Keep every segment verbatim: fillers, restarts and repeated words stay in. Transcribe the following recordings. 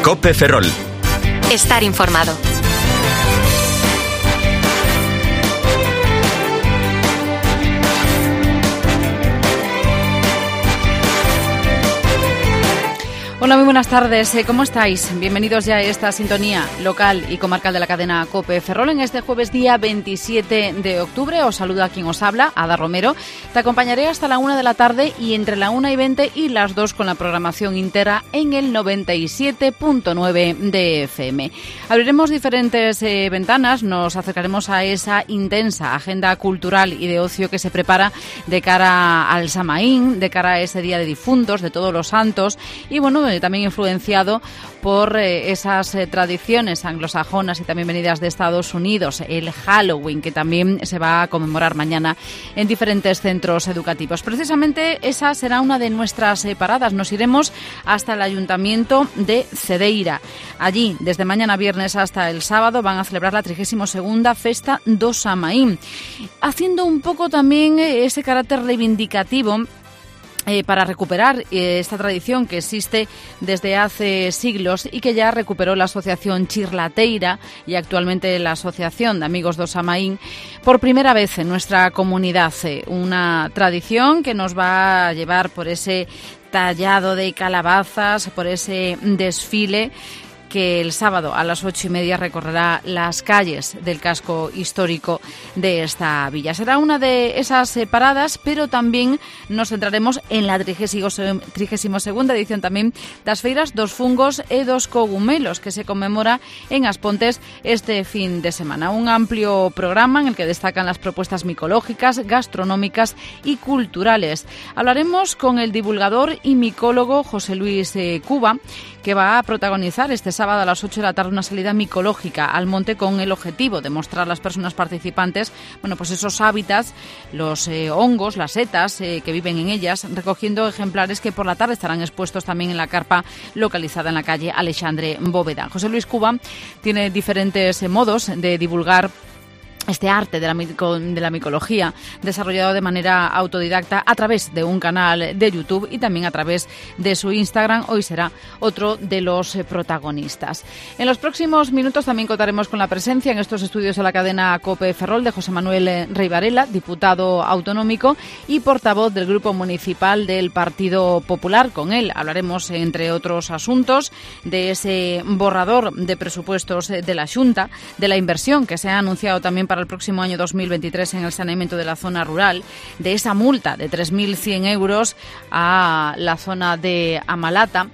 COPE Ferrol. Estar informado. Hola, muy buenas tardes. ¿Cómo estáis? Bienvenidos ya a esta sintonía local y comarcal de la cadena COPE Ferrol. En este jueves día veintisiete de octubre os saluda quien os habla, Ada Romero. Te acompañaré hasta la una de la tarde y entre la una y veinte y las dos con la programación íntegra en el noventa y siete punto nueve de F M. Abriremos diferentes eh, ventanas, nos acercaremos a esa intensa agenda cultural y de ocio que se prepara de cara al Samaín, de cara a ese Día de Difuntos, de Todos los Santos y bueno, también influenciado por eh, esas eh, tradiciones anglosajonas y también venidas de Estados Unidos, el Halloween, que también se va a conmemorar mañana en diferentes centros educativos. Precisamente esa será una de nuestras eh, paradas. Nos iremos hasta el Ayuntamiento de Cedeira. Allí, desde mañana viernes hasta el sábado, van a celebrar la trigésima segunda Festa do Samaín, haciendo un poco también eh, ese carácter reivindicativo Eh, para recuperar eh, esta tradición que existe desde hace siglos y que ya recuperó la asociación Chirlateira y actualmente la Asociación de Amigos do Samaín por primera vez en nuestra comunidad. Eh, una tradición que nos va a llevar por ese tallado de calabazas, por ese desfile que el sábado a las ocho y media recorrerá las calles del casco histórico de esta villa. Será una de esas eh, paradas, pero también nos centraremos en la trigésima segunda edición también das Feiras dos Fungos e dos Cogumelos, que se conmemora en As Pontes este fin de semana. Un amplio programa en el que destacan las propuestas micológicas, gastronómicas y culturales. Hablaremos con el divulgador y micólogo José Luis eh, Cuba, que va a protagonizar este sábado a las ocho de la tarde una salida micológica al monte con el objetivo de mostrar a las personas participantes, bueno, pues esos hábitats, los eh, hongos, las setas eh, que viven en ellas, recogiendo ejemplares que por la tarde estarán expuestos también en la carpa localizada en la calle Alexandre Bóveda. José Luis Cuba tiene diferentes eh, modos de divulgar este arte de la, de la micología, desarrollado de manera autodidacta a través de un canal de YouTube y también a través de su Instagram. Hoy será otro de los protagonistas. En los próximos minutos también contaremos con la presencia en estos estudios de la cadena COPE Ferrol de José Manuel Rey Varela, diputado autonómico y portavoz del Grupo Municipal del Partido Popular. Con él hablaremos, entre otros asuntos, de ese borrador de presupuestos de la Xunta, de la inversión que se ha anunciado también para para el próximo año dos mil veintitrés en el saneamiento de la zona rural, de esa multa de tres mil cien euros a la zona de Amalata,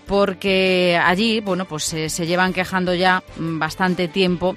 porque allí, bueno, pues eh, se llevan quejando ya bastante tiempo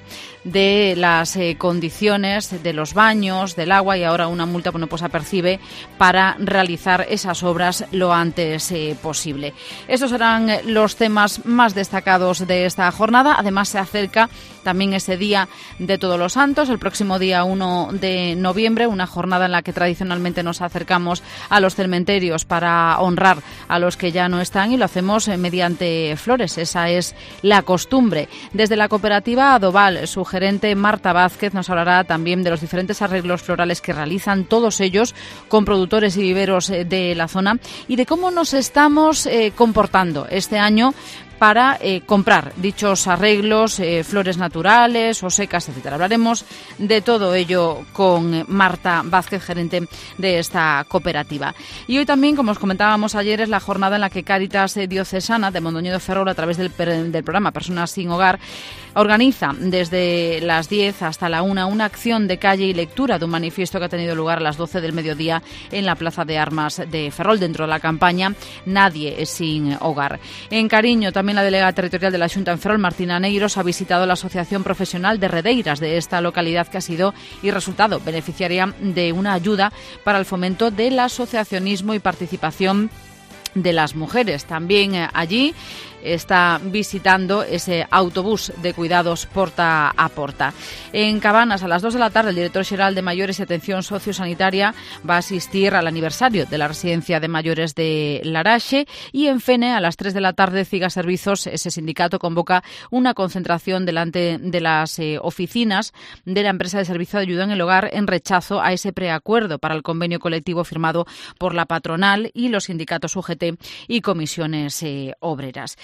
de las eh, condiciones de los baños, del agua, y ahora una multa, bueno, pues apercibe para realizar esas obras lo antes eh, posible. Estos serán los temas más destacados de esta jornada. Además, se acerca también ese Día de Todos los Santos, el próximo día uno de noviembre, una jornada en la que tradicionalmente nos acercamos a los cementerios para honrar a los que ya no están, y lo hacemos eh, mediante flores. Esa es la costumbre. Desde la cooperativa Adoval, su gerente Marta Vázquez nos hablará también de los diferentes arreglos florales que realizan, todos ellos con productores y viveros de la zona, y de cómo nos estamos eh, comportando este año para eh, comprar dichos arreglos, eh, flores naturales o secas, etcétera. Hablaremos de todo ello con Marta Vázquez, gerente de esta cooperativa. Y hoy también, como os comentábamos ayer, es la jornada en la que Cáritas Diocesana de Mondoñedo Ferrol, a través del, del programa Personas sin Hogar, organiza desde las diez hasta la una una acción de calle y lectura de un manifiesto que ha tenido lugar a las doce del mediodía en la Plaza de Armas de Ferrol, dentro de la campaña Nadie es sin hogar. En Cariño, también la delegada territorial de la Xunta en Ferrol, Martina Neiros, ha visitado la Asociación Profesional de Redeiras de esta localidad, que ha sido y resultado beneficiaria de una ayuda para el fomento del asociacionismo y participación de las mujeres. También eh, allí está visitando ese autobús de cuidados porta a porta. En Cabanas, a las dos de la tarde, el director xeral de Mayores y Atención Sociosanitaria va a asistir al aniversario de la residencia de mayores de Laraxe, y en Fene, a las tres de la tarde, Ciga Servizos, ese sindicato, convoca una concentración delante de las eh, oficinas de la empresa de servicio de ayuda en el hogar en rechazo a ese preacuerdo para el convenio colectivo firmado por la patronal y los sindicatos U G T y comisiones eh, obreras.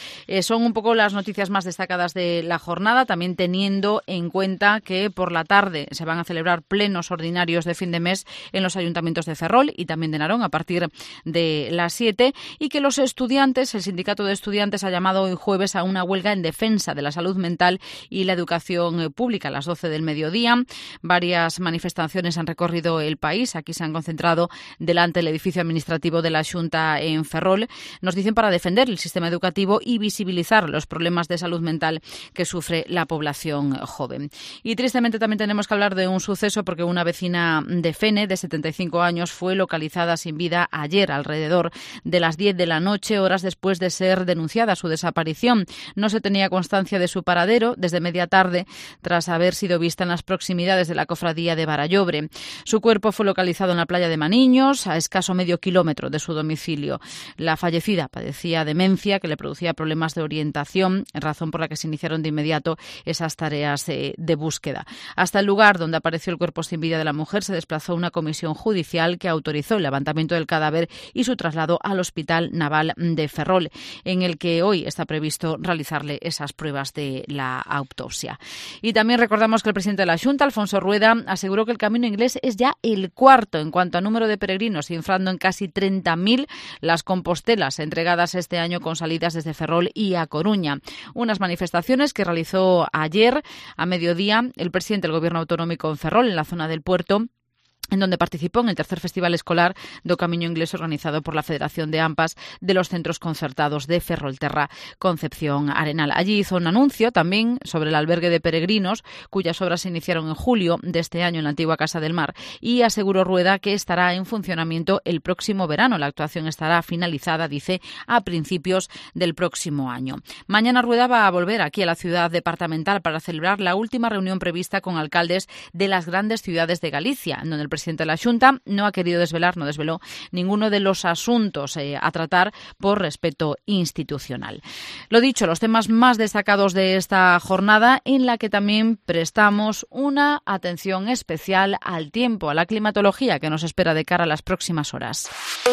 Eh, son un poco las noticias más destacadas de la jornada, también teniendo en cuenta que por la tarde se van a celebrar plenos ordinarios de fin de mes en los ayuntamientos de Ferrol y también de Narón a partir de las siete, y que los estudiantes, el sindicato de estudiantes ha llamado hoy jueves a una huelga en defensa de la salud mental y la educación pública a las doce del mediodía. Varias manifestaciones han recorrido el país. Aquí se han concentrado delante del edificio administrativo de la Xunta en Ferrol. Nos dicen para defender el sistema educativo y visibilizar los problemas de salud mental que sufre la población joven. Y tristemente también tenemos que hablar de un suceso porque una vecina de Fene, de setenta y cinco años, fue localizada sin vida ayer alrededor de las diez de la noche, horas después de ser denunciada su desaparición. No se tenía constancia de su paradero desde media tarde, tras haber sido vista en las proximidades de la cofradía de Barallobre. Su cuerpo fue localizado en la playa de Maniños, a escaso medio kilómetro de su domicilio. La fallecida padecía demencia que le producía problemas de orientación, razón por la que se iniciaron de inmediato esas tareas de, de búsqueda. Hasta el lugar donde apareció el cuerpo sin vida de la mujer se desplazó una comisión judicial que autorizó el levantamiento del cadáver y su traslado al Hospital Naval de Ferrol, en el que hoy está previsto realizarle esas pruebas de la autopsia. Y también recordamos que el presidente de la Xunta, Alfonso Rueda, aseguró que el camino inglés es ya el cuarto en cuanto a número de peregrinos, inflando en casi treinta mil las compostelas entregadas este año con salidas desde Ferrol y A Coruña. Unas manifestaciones que realizó ayer a mediodía el presidente del Gobierno Autonómico en Ferrol, en la zona del puerto, en donde participó en el tercer Festival Escolar do Camiño Inglés organizado por la Federación de AMPAs de los Centros Concertados de Ferrolterra Concepción Arenal. Allí hizo un anuncio también sobre el albergue de peregrinos, cuyas obras se iniciaron en julio de este año en la antigua Casa del Mar, y aseguró Rueda que estará en funcionamiento el próximo verano. La actuación estará finalizada, dice, a principios del próximo año. Mañana Rueda va a volver aquí a la ciudad departamental para celebrar la última reunión prevista con alcaldes de las grandes ciudades de Galicia, en donde el presidente de la Xunta no ha querido desvelar, no desveló ninguno de los asuntos eh, a tratar por respeto institucional. Lo dicho, los temas más destacados de esta jornada, en la que también prestamos una atención especial al tiempo, a la climatología que nos espera de cara a las próximas horas.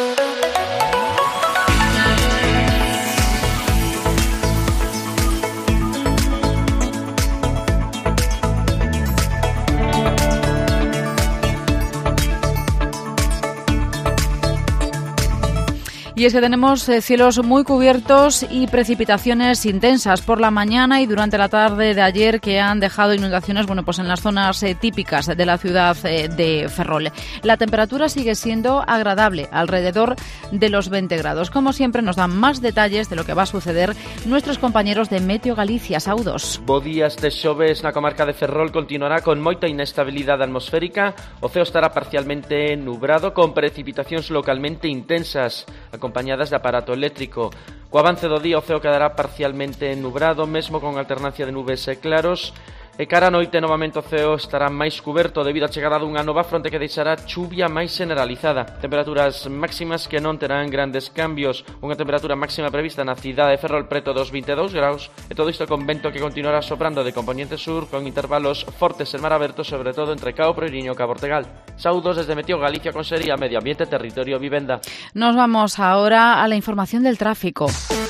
Y es que tenemos eh, cielos muy cubiertos y precipitaciones intensas por la mañana y durante la tarde de ayer que han dejado inundaciones, bueno, pues en las zonas eh, típicas de la ciudad eh, de Ferrol. La temperatura sigue siendo agradable, alrededor de los veinte grados. Como siempre, nos dan más detalles de lo que va a suceder nuestros compañeros de Meteo Galicia. Saudos. Bo día, este xoves na comarca de Ferrol continuará con moita inestabilidade atmosférica. O ceo estará parcialmente nubrado con precipitacións localmente intensas, acompañadas de aparato eléctrico. Co avance do día o ceo quedará parcialmente nubrado, mesmo con alternancia de nubes e claros, e cara a noite novamente o ceo estará máis cuberto debido á chegada dunha nova fronte que deixará chuvia máis generalizada. Temperaturas máximas que non terán grandes cambios, unha temperatura máxima prevista na cidade de Ferrol preto dos vinte e dous graus, e todo isto con vento que continuará soprando de componente sur con intervalos fortes en mar aberto, sobre todo entre Cao Proiriño e Cabo Ortegal. Saúdos desde Meteo Galicia, Consellería Medio Ambiente, Territorio, Vivenda. Nos vamos ahora a la información del tráfico.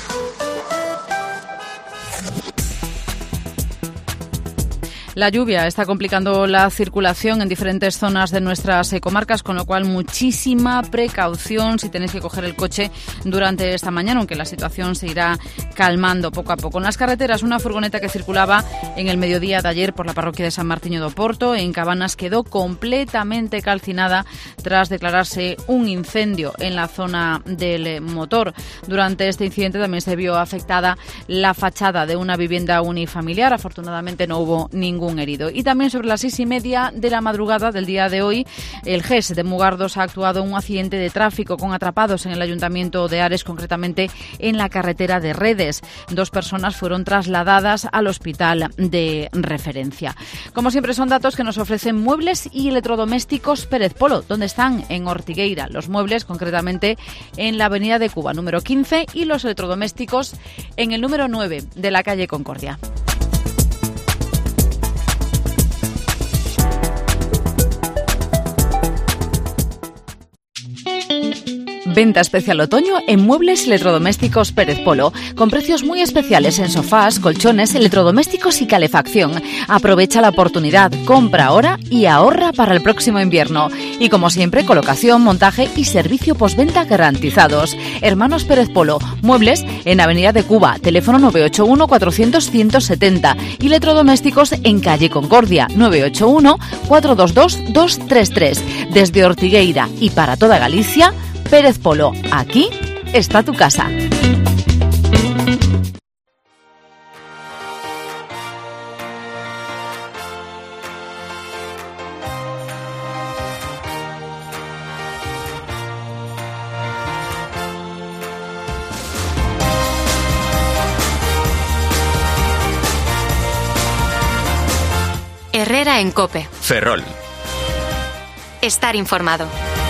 La lluvia está complicando la circulación en diferentes zonas de nuestras comarcas, con lo cual muchísima precaución si tenéis que coger el coche durante esta mañana, aunque la situación se irá calmando poco a poco. En las carreteras, una furgoneta que circulaba en el mediodía de ayer por la parroquia de San Martiño do Porto, en Cabanas, quedó completamente calcinada tras declararse un incendio en la zona del motor. Durante este incidente también se vio afectada la fachada de una vivienda unifamiliar. Afortunadamente no hubo ningún herido. Y también sobre las seis y media de la madrugada del día de hoy, el G E S de Mugardos ha actuado en un accidente de tráfico con atrapados en el Ayuntamiento de Ares, concretamente en la carretera de Redes. Dos personas fueron trasladadas al hospital de referencia. Como siempre, son datos que nos ofrecen Muebles y Electrodomésticos Pérez Polo, donde están en Ortigueira. Los muebles, concretamente, en la avenida de Cuba, número quince, y los electrodomésticos en el número nueve de la calle Concordia. Venta especial otoño en muebles electrodomésticos Pérez Polo, con precios muy especiales en sofás, colchones, electrodomésticos y calefacción. Aprovecha la oportunidad, compra ahora y ahorra para el próximo invierno. Y como siempre, colocación, montaje y servicio postventa garantizados. Hermanos Pérez Polo, muebles en Avenida de Cuba, teléfono nueve ocho uno cuatrocientos ciento setenta y electrodomésticos en calle Concordia, nueve ocho uno cuatro dos dos dos tres tres. Desde Ortigueira y para toda Galicia, Pérez Polo, aquí está tu casa. Herrera en COPE. Ferrol. Estar informado.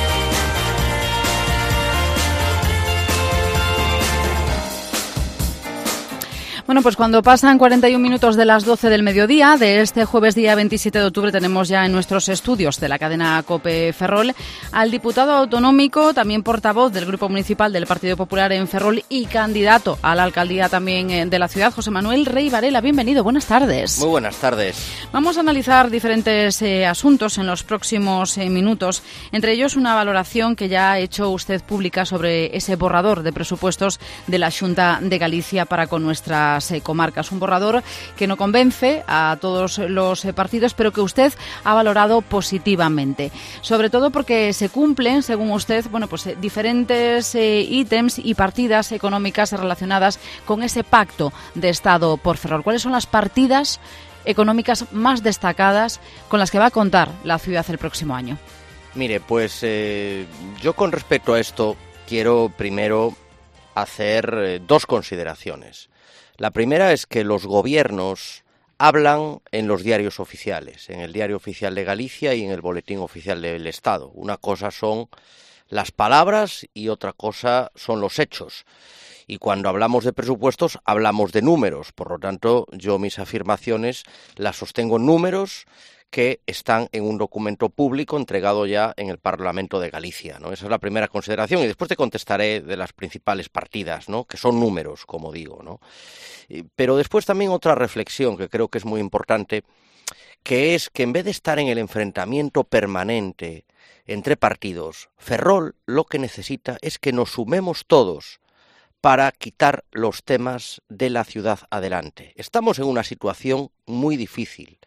Bueno, pues cuando pasan cuarenta y un minutos de las doce del mediodía de este jueves día veintisiete de octubre tenemos ya en nuestros estudios de la cadena COPE Ferrol al diputado autonómico, también portavoz del Grupo Municipal del Partido Popular en Ferrol y candidato a la alcaldía también de la ciudad, José Manuel Rey Varela. Bienvenido, buenas tardes. Muy buenas tardes. Vamos a analizar diferentes eh, asuntos en los próximos eh, minutos, entre ellos una valoración que ya ha hecho usted pública sobre ese borrador de presupuestos de la Xunta de Galicia para con nuestra comarcas, un borrador que no convence a todos los partidos, pero que usted ha valorado positivamente, sobre todo porque se cumplen, según usted, bueno, pues diferentes eh, ítems y partidas económicas relacionadas con ese pacto de Estado por Ferrol. ¿Cuáles son las partidas económicas más destacadas con las que va a contar la ciudad el próximo año? Mire, pues eh, yo con respecto a esto quiero primero hacer eh, dos consideraciones. La primera es que los gobiernos hablan en los diarios oficiales, en el Diario Oficial de Galicia y en el Boletín Oficial del Estado. Una cosa son las palabras y otra cosa son los hechos. Y cuando hablamos de presupuestos, hablamos de números. Por lo tanto, yo mis afirmaciones las sostengo en números que están en un documento público entregado ya en el Parlamento de Galicia, ¿no? Esa es la primera consideración y después te contestaré de las principales partidas, ¿no? Que son números, como digo, ¿no? Pero después también otra reflexión que creo que es muy importante, que es que en vez de estar en el enfrentamiento permanente entre partidos, Ferrol lo que necesita es que nos sumemos todos para quitar los temas de la ciudad adelante. Estamos en una situación muy difícil.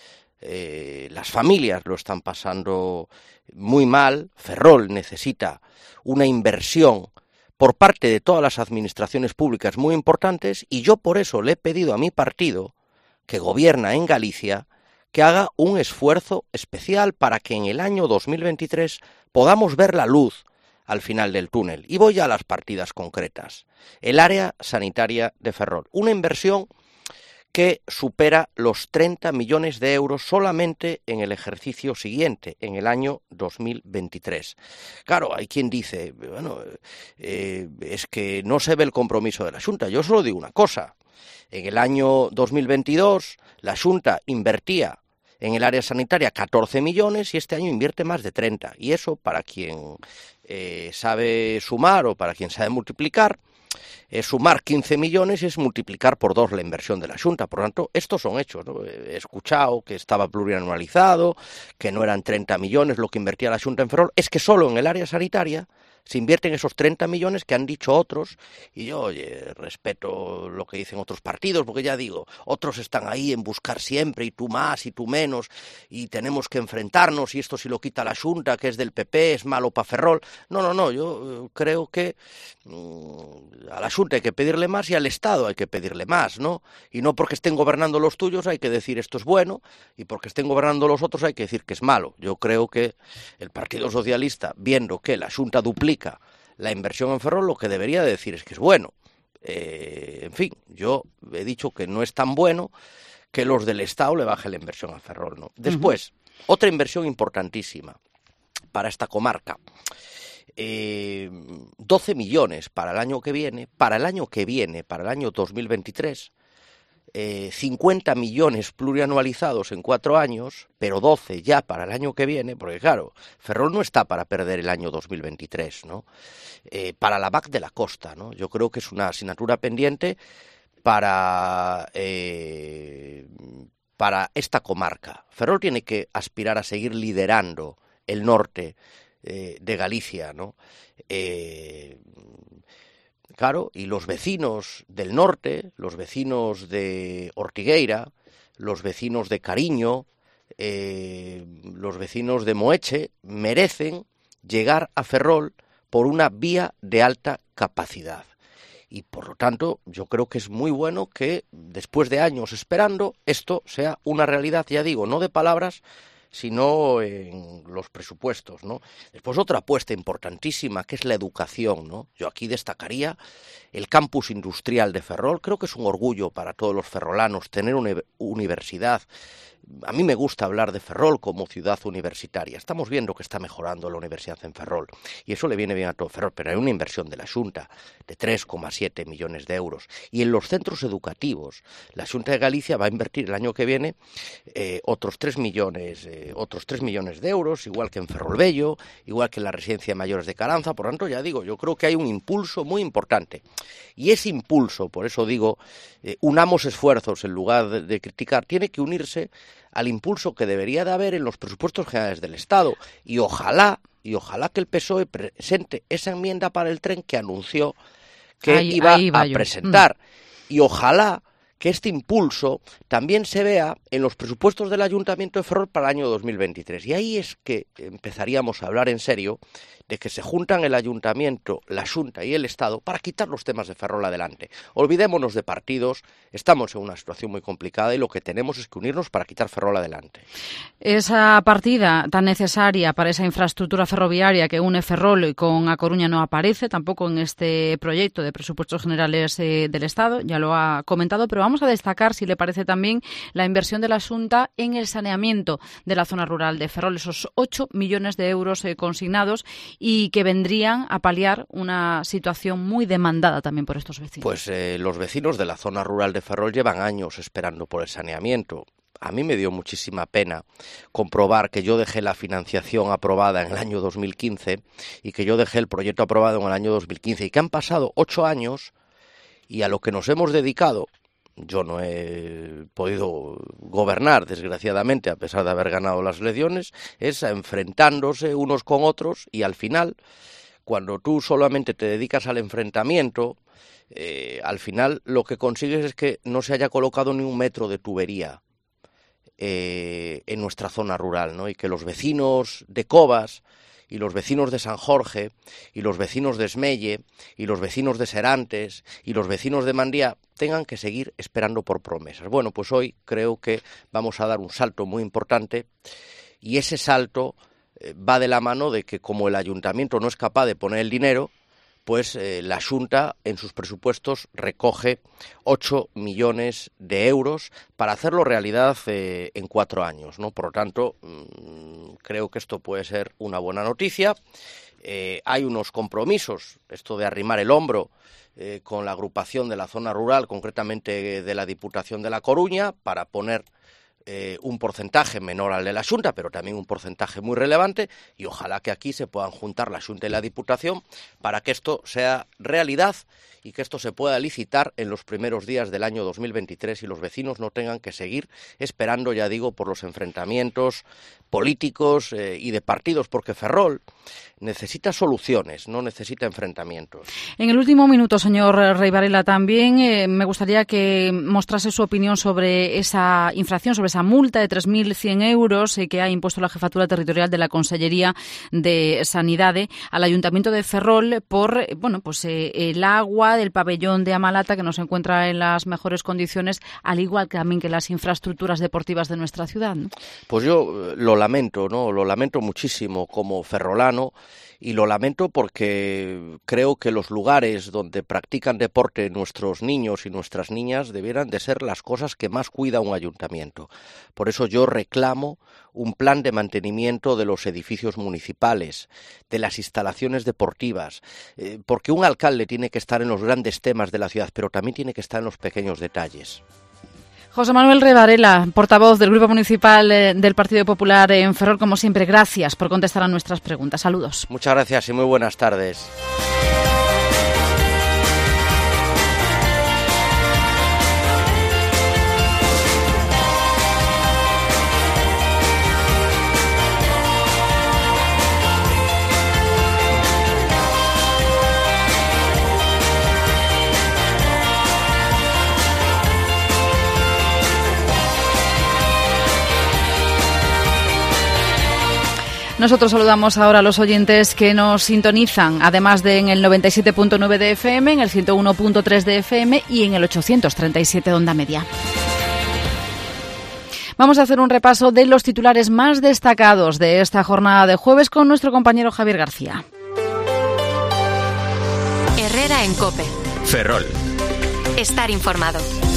Eh, las familias lo están pasando muy mal. Ferrol necesita una inversión por parte de todas las administraciones públicas muy importantes y yo por eso le he pedido a mi partido, que gobierna en Galicia, que haga un esfuerzo especial para que en el año dos mil veintitrés podamos ver la luz al final del túnel. Y voy ya a las partidas concretas. El área sanitaria de Ferrol, una inversión que supera los treinta millones de euros solamente en el ejercicio siguiente, en el año dos mil veintitrés. Claro, hay quien dice, bueno, eh, es que no se ve el compromiso de la Xunta. Yo solo digo una cosa, en el año dos mil veintidós la Xunta invertía en el área sanitaria catorce millones y este año invierte más de treinta. Y eso, para quien eh, sabe sumar o para quien sabe multiplicar, es sumar quince millones y es multiplicar por dos la inversión de la Xunta. Por lo tanto, estos son hechos, ¿no? He escuchado que estaba plurianualizado, que no eran treinta millones lo que invertía la Xunta en Ferrol. Es que solo en el área sanitaria se invierten esos treinta millones que han dicho otros, y yo, oye, respeto lo que dicen otros partidos, porque ya digo, otros están ahí en buscar siempre, y tú más, y tú menos, y tenemos que enfrentarnos, y esto si lo quita la Xunta, que es del P P, es malo para Ferrol. No, no, no, yo eh, creo que mmm, a la Xunta hay que pedirle más y al Estado hay que pedirle más, ¿no? Y no porque estén gobernando los tuyos hay que decir esto es bueno, y porque estén gobernando los otros hay que decir que es malo. Yo creo que el Partido Socialista, viendo que la Xunta duplica la inversión en Ferrol, lo que debería de decir es que es bueno. Eh, en fin, yo he dicho que no es tan bueno que los del Estado le bajen la inversión a Ferrol, ¿no? Después, uh-huh. otra inversión importantísima para esta comarca. Eh, doce millones para el año que viene, para el año que viene, para el año dos mil veintitrés, eh, cincuenta millones plurianualizados en cuatro años, pero doce ya para el año que viene, porque claro, Ferrol no está para perder el año dos mil veintitrés, ¿no? Eh, para la B A C de la Costa, ¿no? Yo creo que es una asignatura pendiente para, eh, para esta comarca. Ferrol tiene que aspirar a seguir liderando el norte eh, de Galicia, ¿no? Eh, Claro, y los vecinos del norte, los vecinos de Ortigueira, los vecinos de Cariño, eh, los vecinos de Moeche, merecen llegar a Ferrol por una vía de alta capacidad. Y por lo tanto, yo creo que es muy bueno que, después de años esperando, esto sea una realidad, ya digo, no de palabras, sino en los presupuestos, ¿no? Después otra apuesta importantísima, que es la educación, ¿no? Yo aquí destacaría el campus industrial de Ferrol. Creo que es un orgullo para todos los ferrolanos tener una universidad. A mí me gusta hablar de Ferrol como ciudad universitaria. Estamos viendo que está mejorando la universidad en Ferrol y eso le viene bien a todo Ferrol, pero hay una inversión de la Xunta de tres coma siete millones de euros. Y en los centros educativos, la Xunta de Galicia va a invertir el año que viene eh, otros tres millones, eh, otros tres millones de euros, igual que en Ferrolbello, igual que en la residencia de mayores de Caranza. Por tanto, ya digo, yo creo que hay un impulso muy importante. Y ese impulso, por eso digo, eh, unamos esfuerzos en lugar de, de criticar, tiene que unirse al impulso que debería de haber en los presupuestos generales del Estado. Y ojalá, y ojalá que el P S O E presente esa enmienda para el tren que anunció que ahí, iba ahí a yo. presentar. Mm. Y ojalá que este impulso también se vea en los presupuestos del Ayuntamiento de Ferrol para el año dos mil veintitrés. Y ahí es que empezaríamos a hablar en serio de que se juntan el Ayuntamiento, la Xunta y el Estado para quitar los temas de Ferrol adelante. Olvidémonos de partidos, estamos en una situación muy complicada y lo que tenemos es que unirnos para quitar Ferrol adelante. Esa partida tan necesaria para esa infraestructura ferroviaria que une Ferrol con A Coruña no aparece tampoco en este proyecto de presupuestos generales eh, del Estado, ya lo ha comentado, pero vamos a destacar, si le parece también, la inversión de la Xunta en el saneamiento de la zona rural de Ferrol, esos ocho millones de euros eh, consignados y que vendrían a paliar una situación muy demandada también por estos vecinos. Pues eh, los vecinos de la zona rural de Ferrol llevan años esperando por el saneamiento. A mí me dio muchísima pena comprobar que yo dejé la financiación aprobada en el año dos mil quince y que yo dejé el proyecto aprobado en el año dos mil quince y que han pasado ocho años y a lo que nos hemos dedicado. Yo no he podido gobernar, desgraciadamente, a pesar de haber ganado las elecciones, es enfrentándose unos con otros y al final, cuando tú solamente te dedicas al enfrentamiento, eh, al final lo que consigues es que no se haya colocado ni un metro de tubería eh, en nuestra zona rural, ¿no? Y que los vecinos de Covas y los vecinos de San Jorge, y los vecinos de Esmelle, y los vecinos de Serantes, y los vecinos de Mandía tengan que seguir esperando por promesas. Bueno, pues hoy creo que vamos a dar un salto muy importante, y ese salto eh, va de la mano de que como el Ayuntamiento no es capaz de poner el dinero, pues eh, la Xunta en sus presupuestos recoge ocho millones de euros para hacerlo realidad eh, en cuatro años, ¿no? Por lo tanto, mmm, creo que esto puede ser una buena noticia. Eh, hay unos compromisos, esto de arrimar el hombro eh, con la agrupación de la zona rural, concretamente de la Diputación de La Coruña, para poner Eh, un porcentaje menor al de la Xunta, pero también un porcentaje muy relevante, y ojalá que aquí se puedan juntar la Xunta y la Diputación para que esto sea realidad y que esto se pueda licitar en los primeros días del año dos mil veintitrés y los vecinos no tengan que seguir esperando, ya digo, por los enfrentamientos políticos eh, y de partidos, porque Ferrol necesita soluciones, no necesita enfrentamientos. En el último minuto, señor Rey Varela, también eh, me gustaría que mostrase su opinión sobre esa infracción, sobre esa multa de tres mil cien euros eh, que ha impuesto la Jefatura Territorial de la Consellería de Sanidade al Ayuntamiento de Ferrol por eh, bueno, pues eh, el agua del pabellón de Amalata, que no se encuentra en las mejores condiciones, al igual que también que las infraestructuras deportivas de nuestra ciudad, ¿no? Pues yo lo lamento, ¿no? Lo lamento muchísimo como ferrolano. Y lo lamento porque creo que los lugares donde practican deporte nuestros niños y nuestras niñas debieran de ser las cosas que más cuida un ayuntamiento. Por eso yo reclamo un plan de mantenimiento de los edificios municipales, de las instalaciones deportivas, eh, porque un alcalde tiene que estar en los grandes temas de la ciudad, pero también tiene que estar en los pequeños detalles. José Manuel Revarela, portavoz del Grupo Municipal del Partido Popular en Ferrol, como siempre, gracias por contestar a nuestras preguntas. Saludos. Muchas gracias y muy buenas tardes. Nosotros saludamos ahora a los oyentes que nos sintonizan, además de en el noventa y siete punto nueve de F M, en el ciento uno punto tres de F M y en el ochocientos treinta y siete de onda media. Vamos a hacer un repaso de los titulares más destacados de esta jornada de jueves con nuestro compañero Javier García. Herrera en COPE. Ferrol. Estar informado.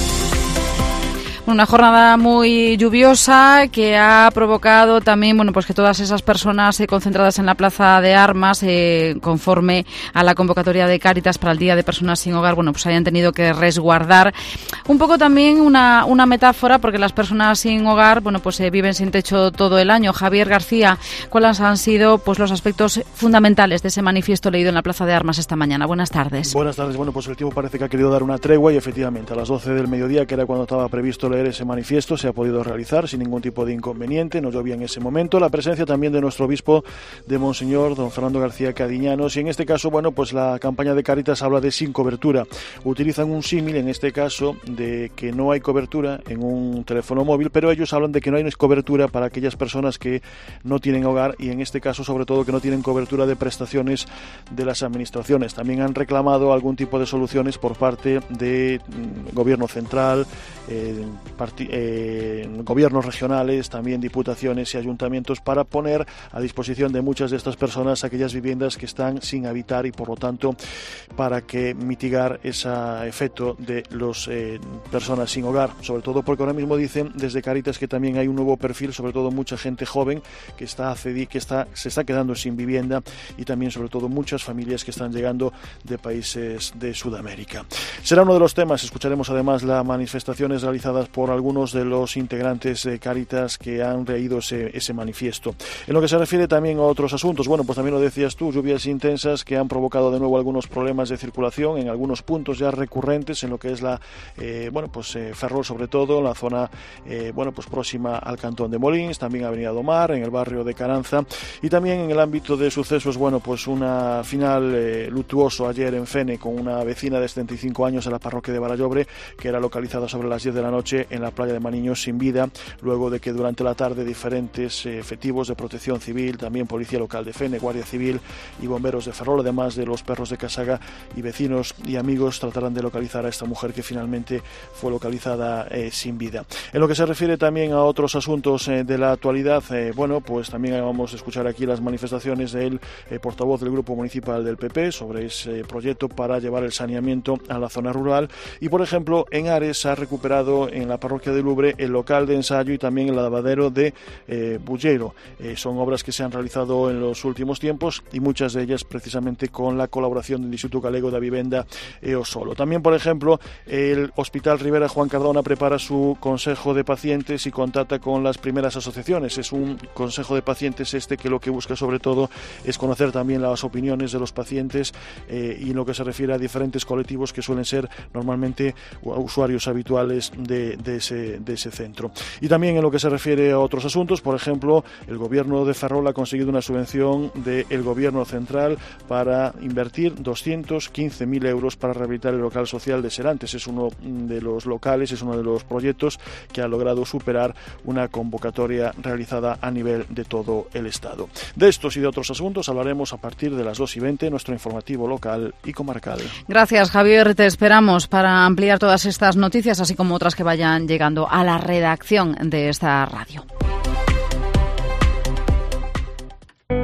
Una jornada muy lluviosa que ha provocado también, bueno, pues que todas esas personas eh, concentradas en la Plaza de Armas, eh, conforme a la convocatoria de Cáritas para el Día de Personas sin Hogar, bueno, pues hayan tenido que resguardar. Un poco también una, una metáfora, porque las personas sin hogar, bueno, pues eh, viven sin techo todo el año. Javier García, ¿cuáles han sido pues los aspectos fundamentales de ese manifiesto leído en la Plaza de Armas esta mañana? Buenas tardes. Buenas tardes. Bueno, pues el tiempo parece que ha querido dar una tregua y efectivamente a las doce del mediodía, que era cuando estaba previsto leer ese manifiesto, se ha podido realizar sin ningún tipo de inconveniente, no llovía en ese momento. La presencia también de nuestro obispo de Monseñor, don Fernando García Cadiñanos, y en este caso, bueno, pues la campaña de Cáritas habla de sin cobertura. Utilizan un símil, en este caso, de que no hay cobertura en un teléfono móvil, pero ellos hablan de que no hay cobertura para aquellas personas que no tienen hogar y en este caso, sobre todo, que no tienen cobertura de prestaciones de las administraciones. También han reclamado algún tipo de soluciones por parte de mm, gobierno central, eh, part- eh, gobiernos regionales, también diputaciones y ayuntamientos, para poner a disposición de muchas de estas personas aquellas viviendas que están sin habitar y por lo tanto para que mitigar ese efecto de las eh, personas sin hogar, sobre todo porque ahora mismo dicen desde Cáritas que también hay un nuevo perfil, sobre todo mucha gente joven que está accedi- que está se está quedando sin vivienda y también sobre todo muchas familias que están llegando de países de Sudamérica. Será uno de los temas. Escucharemos además las manifestaciones realizadas por algunos de los integrantes de Cáritas que han leído ese, ese manifiesto. En lo que se refiere también a otros asuntos, bueno, pues también lo decías tú, lluvias intensas que han provocado de nuevo algunos problemas de circulación en algunos puntos ya recurrentes en lo que es la, eh, bueno, pues eh, Ferrol, sobre todo, la zona, eh, bueno, pues próxima al cantón de Molins, también Avenida Domar, en el barrio de Caranza, y también en el ámbito de sucesos, bueno, pues una final eh, luctuoso ayer en Fene con una vecina de setenta y cinco años en la parroquia de Barallobre, que era localizada sobre las diez de la noche en la playa de Maniños sin vida, luego de que durante la tarde diferentes eh, efectivos de protección civil, también policía local de Fene, guardia civil y bomberos de Ferrol, además de los perros de Casaga y vecinos y amigos, tratarán de localizar a esta mujer que finalmente fue localizada eh, sin vida. En lo que se refiere también a otros asuntos eh, de la actualidad, eh, bueno, pues también vamos a escuchar aquí las manifestaciones del eh, portavoz del Grupo Municipal del P P sobre ese proyecto para llevar el saneamiento a la zona rural. Y por ejemplo, en Ares se ha recuperado en la parroquia de Lubre el local de ensayo y también el lavadero de eh, Bullero. Eh, son obras que se han realizado en los últimos tiempos y muchas de ellas precisamente con la colaboración del Instituto Galego da Vivenda e o Solo. También, por ejemplo, el Hospital Rivera Juan Cardona prepara su consejo de pacientes y contacta con las primeras asociaciones. Es un consejo de pacientes este que lo que busca sobre todo es conocer también las opiniones de los pacientes eh, y en lo que se refiere a diferentes colectivos que suelen ser normalmente usuarios habituales de, de, ese, de ese centro. Y también en lo que se refiere a otros asuntos, por ejemplo, el gobierno de Ferrol ha conseguido una subvención del gobierno central para invertir doscientos quince mil euros para rehabilitar el local social de Serantes. Es uno de los locales, es uno de los proyectos que ha logrado superar una convocatoria realizada a nivel de todo el Estado. De estos y de otros asuntos hablaremos a partir de las dos y veinte, nuestro informativo local y comarcal. Gracias, Javier. Te esperamos para ampliar todas estas noticias, así como otras que vayan llegando a la redacción de esta radio.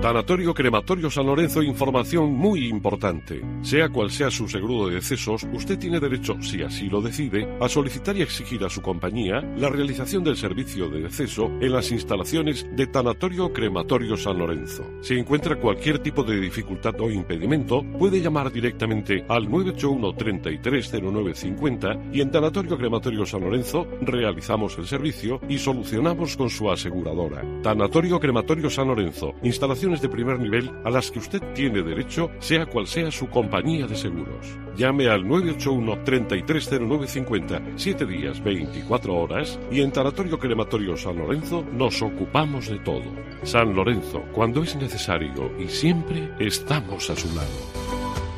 Tanatorio Crematorio San Lorenzo, información muy importante. Sea cual sea su seguro de decesos, usted tiene derecho, si así lo decide, a solicitar y exigir a su compañía la realización del servicio de deceso en las instalaciones de Tanatorio Crematorio San Lorenzo. Si encuentra cualquier tipo de dificultad o impedimento, puede llamar directamente al nueve ocho uno, treinta y tres, cero nueve cincuenta y en Tanatorio Crematorio San Lorenzo realizamos el servicio y solucionamos con su aseguradora. Tanatorio Crematorio San Lorenzo, instalaciones de primer nivel a las que usted tiene derecho, sea cual sea su compañía de seguros. Llame al nueve ocho uno, treinta y tres, cero nueve cincuenta, siete días, veinticuatro horas, y en Tanatorio Crematorio San Lorenzo nos ocupamos de todo. San Lorenzo, cuando es necesario y siempre estamos a su lado.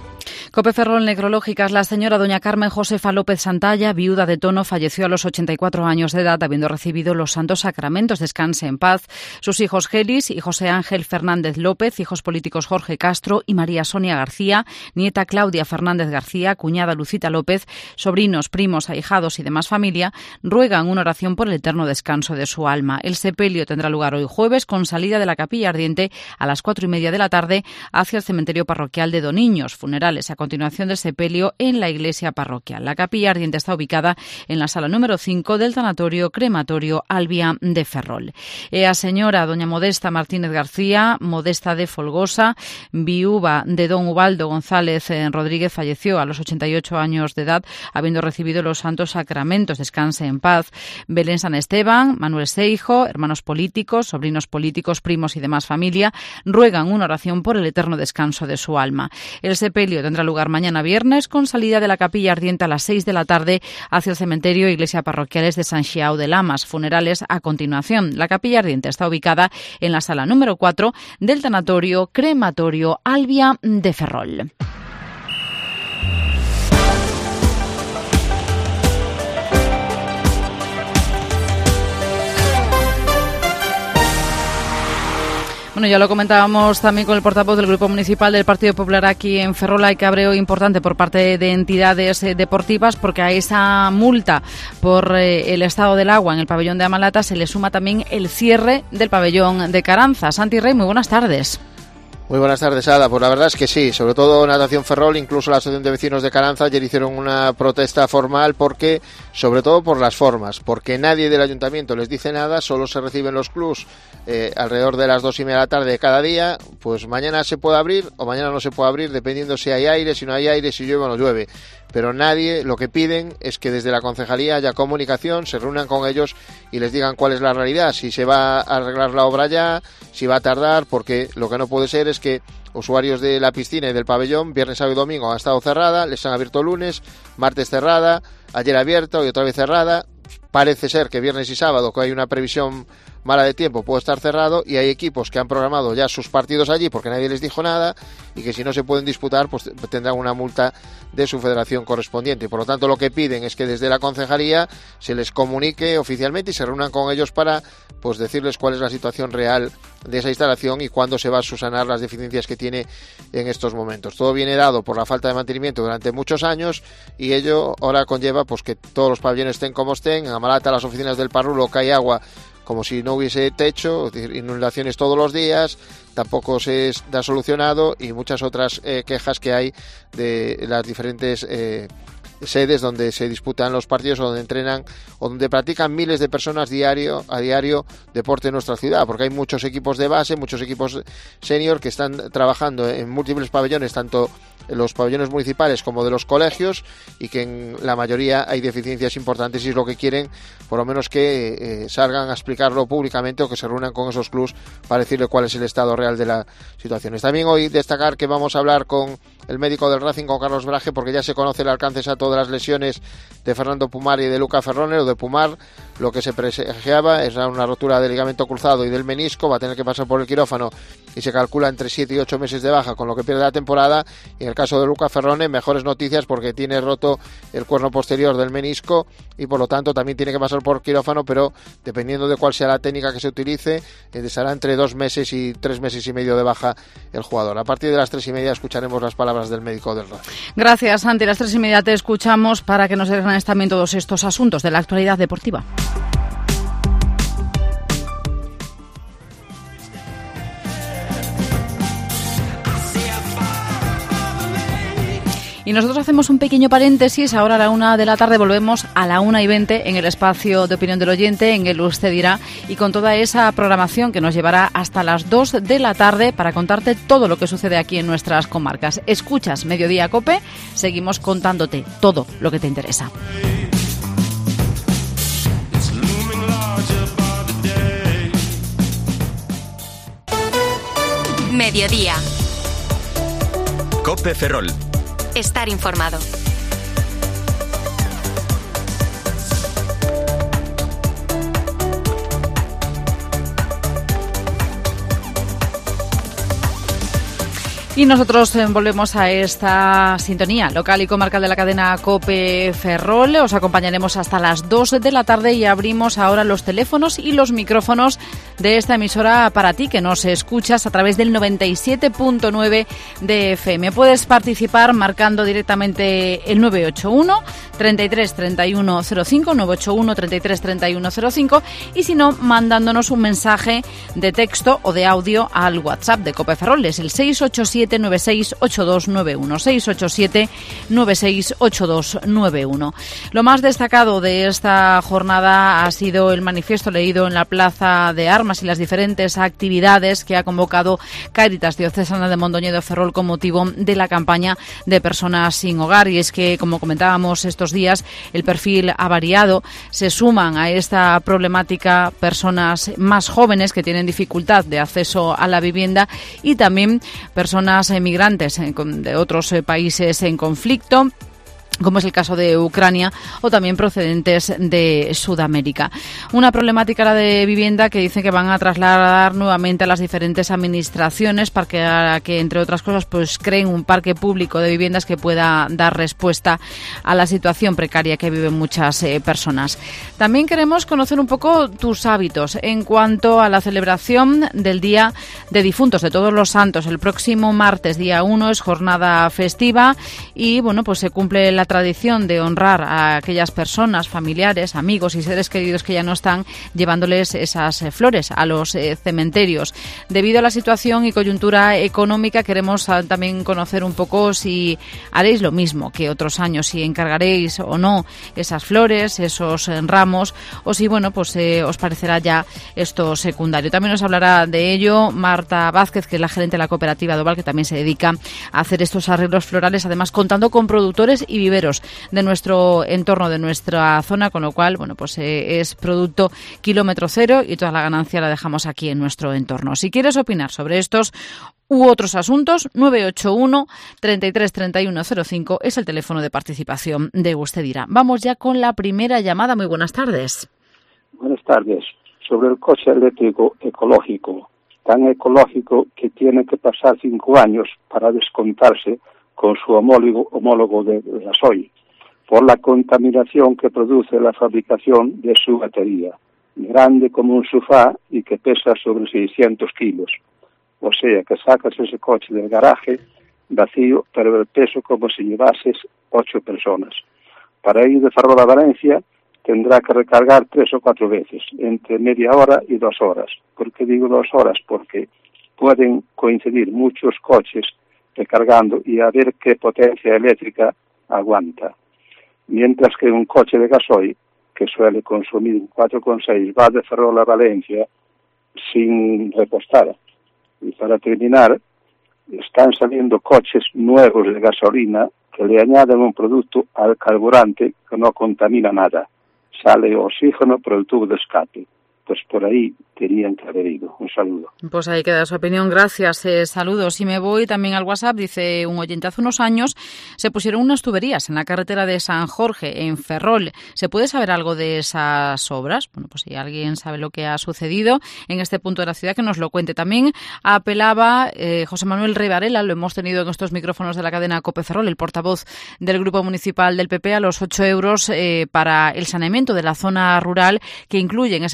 COPE Ferrol, necrológicas. La señora doña Carmen Josefa López Santalla, viuda de Tono, falleció a los ochenta y cuatro años de edad, habiendo recibido los santos sacramentos. Descanse en paz. Sus hijos Gelis y José Ángel Fernández López, hijos políticos Jorge Castro y María Sonia García, nieta Claudia Fernández García, cuñada Lucita López, sobrinos, primos, ahijados y demás familia, ruegan una oración por el eterno descanso de su alma. El sepelio tendrá lugar hoy jueves, con salida de la capilla ardiente a las cuatro y media de la tarde hacia el cementerio parroquial de Doniños. Funerales a continuación del sepelio en la iglesia parroquial. La capilla ardiente está ubicada en la sala número cinco del tanatorio crematorio Albia de Ferrol. E a señora doña Modesta Martínez García, Modesta de Folgosa, viuva de don Ubaldo González Rodríguez, falleció a los ochenta y ocho años de edad, habiendo recibido los santos sacramentos. Descanse en paz. Belén San Esteban, Manuel Seijo, hermanos políticos, sobrinos políticos, primos y demás familia, ruegan una oración por el eterno descanso de su alma. El sepelio tendrá lugar mañana viernes, con salida de la capilla ardiente a las seis de la tarde hacia el cementerio e iglesia parroquiales de San Xiao de Lamas. Funerales a continuación. La capilla ardiente está ubicada en la sala número cuatro del tanatorio crematorio Albia de Ferrol. Bueno, ya lo comentábamos también con el portavoz del Grupo Municipal del Partido Popular aquí en Ferrol. Hay cabreo importante por parte de entidades eh, deportivas, porque a esa multa por eh, el estado del agua en el pabellón de Amalata se le suma también el cierre del pabellón de Caranza. Santi Rey, muy buenas tardes. Muy buenas tardes, Ada. Pues la verdad es que sí, sobre todo Natación Ferrol, incluso la Asociación de Vecinos de Caranza ayer hicieron una protesta formal, porque, sobre todo por las formas, porque nadie del ayuntamiento les dice nada, solo se reciben los clubs eh, alrededor de las dos y media de la tarde de cada día. Pues mañana se puede abrir o mañana no se puede abrir, dependiendo si hay aire, si no hay aire, si llueve o no llueve. Pero nadie, lo que piden es que desde la concejalía haya comunicación, se reúnan con ellos y les digan cuál es la realidad, si se va a arreglar la obra ya, si va a tardar, porque lo que no puede ser es que usuarios de la piscina y del pabellón, viernes, sábado y domingo ha estado cerrada, les han abierto lunes, martes cerrada, ayer abierta y otra vez cerrada. Parece ser que viernes y sábado, que hay una previsión mala de tiempo, puede estar cerrado, y hay equipos que han programado ya sus partidos allí porque nadie les dijo nada, y que si no se pueden disputar pues tendrán una multa de su federación correspondiente. Y por lo tanto lo que piden es que desde la concejalía se les comunique oficialmente y se reúnan con ellos para pues decirles cuál es la situación real de esa instalación y cuándo se va a subsanar las deficiencias que tiene en estos momentos. Todo viene dado por la falta de mantenimiento durante muchos años, y ello ahora conlleva pues que todos los pabellones estén como estén. En Amalata, las oficinas del Parrulo, cae agua como si no hubiese techo, inundaciones todos los días, tampoco se ha solucionado, y muchas otras eh, quejas que hay de las diferentes eh, sedes donde se disputan los partidos o donde entrenan o donde practican miles de personas diario a diario deporte en nuestra ciudad, porque hay muchos equipos de base, muchos equipos senior que están trabajando en múltiples pabellones, tanto en los pabellones municipales como de los colegios, y que en la mayoría hay deficiencias importantes, y es lo que quieren, por lo menos que eh, salgan a explicarlo públicamente o que se reúnan con esos clubs para decirle cuál es el estado real de la situación. También hoy destacar que vamos a hablar con el médico del Racing, con Carlos Braje, porque ya se conoce el alcance exacto de las lesiones de Fernando Pumar y de Luca Ferrone. O de Pumar, lo que se presagiaba es una rotura del ligamento cruzado y del menisco, va a tener que pasar por el quirófano y se calcula entre siete y ocho meses de baja, con lo que pierde la temporada. Y en el caso de Luca Ferrone, mejores noticias, porque tiene roto el cuerno posterior del menisco y por lo tanto también tiene que pasar por quirófano, pero dependiendo de cuál sea la técnica que se utilice, eh, será entre dos meses y tres meses y medio de baja el jugador. A partir de las tres y media escucharemos las palabras del médico del Racing. Gracias, Santi. A las tres y media te escuchamos para que nos desgranes también todos estos asuntos de la actualidad deportiva. Y nosotros hacemos un pequeño paréntesis. Ahora a la una de la tarde volvemos a la una y veinte en el espacio de opinión del oyente, en el Usted Dirá, y con toda esa programación que nos llevará hasta las dos de la tarde para contarte todo lo que sucede aquí en nuestras comarcas. Escuchas Mediodía COPE, seguimos contándote todo lo que te interesa. Mediodía. COPE Ferrol. Estar informado. Y nosotros eh, volvemos a esta sintonía local y comarcal de la cadena COPE Ferrol. Os acompañaremos hasta las dos de la tarde y abrimos ahora los teléfonos y los micrófonos de esta emisora para ti, que nos escuchas a través del noventa y siete punto nueve de F M. Puedes participar marcando directamente el nueve ocho uno, treinta y tres, treinta y uno cero cinco, nueve ocho uno, treinta y tres, treinta y uno cero cinco, y si no, mandándonos un mensaje de texto o de audio al WhatsApp de COPE Ferrol. Es el seis ocho siete, nueve seis ocho dos nueve uno, seis ocho siete, nueve seis ocho dos nueve uno. Lo más destacado de esta jornada ha sido el manifiesto leído en la Plaza de Armas y las diferentes actividades que ha convocado Cáritas Diocesana de Mondoñedo Ferrol con motivo de la campaña de personas sin hogar. Y es que, como comentábamos estos días, el perfil ha variado. Se suman a esta problemática personas más jóvenes que tienen dificultad de acceso a la vivienda y también personas emigrantes de otros países en conflicto, como es el caso de Ucrania, o también procedentes de Sudamérica. Una problemática, la de vivienda, que dicen que van a trasladar nuevamente a las diferentes administraciones para que, para que entre otras cosas, pues creen un parque público de viviendas que pueda dar respuesta a la situación precaria que viven muchas eh, personas. También queremos conocer un poco tus hábitos en cuanto a la celebración del Día de Difuntos, de Todos los Santos. El próximo martes, día uno, es jornada festiva y, bueno, pues se cumple la tradición de honrar a aquellas personas, familiares, amigos y seres queridos que ya no están, llevándoles esas eh, flores a los eh, cementerios. Debido a la situación y coyuntura económica, queremos ah, también conocer un poco si haréis lo mismo que otros años, si encargaréis o no esas flores, esos eh, ramos, o si, bueno, pues eh, os parecerá ya esto secundario. También nos hablará de ello Marta Vázquez, que es la gerente de la cooperativa Doval, que también se dedica a hacer estos arreglos florales, además contando con productores y viveros de nuestro entorno, de nuestra zona, con lo cual, bueno, pues eh, es producto kilómetro cero y toda la ganancia la dejamos aquí en nuestro entorno. Si quieres opinar sobre estos u otros asuntos, nueve ocho uno, treinta y tres, treinta y uno cero cinco es el teléfono de participación de Usted Dirá. Vamos ya con la primera llamada. Muy buenas tardes. Buenas tardes. Sobre el coche eléctrico ecológico, tan ecológico que tiene que pasar cinco años para descontarse con su homólogo, homólogo de gasoil, por la contaminación que produce la fabricación de su batería, grande como un sofá y que pesa sobre seiscientos kilos. O sea, que sacas ese coche del garaje vacío, pero el peso como si llevases ocho personas. Para ir de Ferrol a Valencia tendrá que recargar tres o cuatro veces, entre media hora y dos horas. ¿Por qué digo dos horas? Porque pueden coincidir muchos coches recargando y a ver qué potencia eléctrica aguanta. Mientras que un coche de gasoil, que suele consumir cuatro coma seis, va de Ferrol a Valencia sin repostar. Y para terminar, están saliendo coches nuevos de gasolina que le añaden un producto al carburante que no contamina nada. Sale oxígeno por el tubo de escape. Pues por ahí tenían que haber ido. Un saludo. Pues ahí queda su opinión. Gracias. Eh, saludos. Y me voy también al WhatsApp. Dice un oyente, hace unos años se pusieron unas tuberías en la carretera de San Jorge, en Ferrol. ¿Se puede saber algo de esas obras? Bueno, pues si alguien sabe lo que ha sucedido en este punto de la ciudad, que nos lo cuente. También apelaba eh, José Manuel Rey Varela, lo hemos tenido en estos micrófonos de la cadena COPE Ferrol, el portavoz del Grupo Municipal del P P, a los ocho euros eh, para el saneamiento de la zona rural, que incluyen ese borrador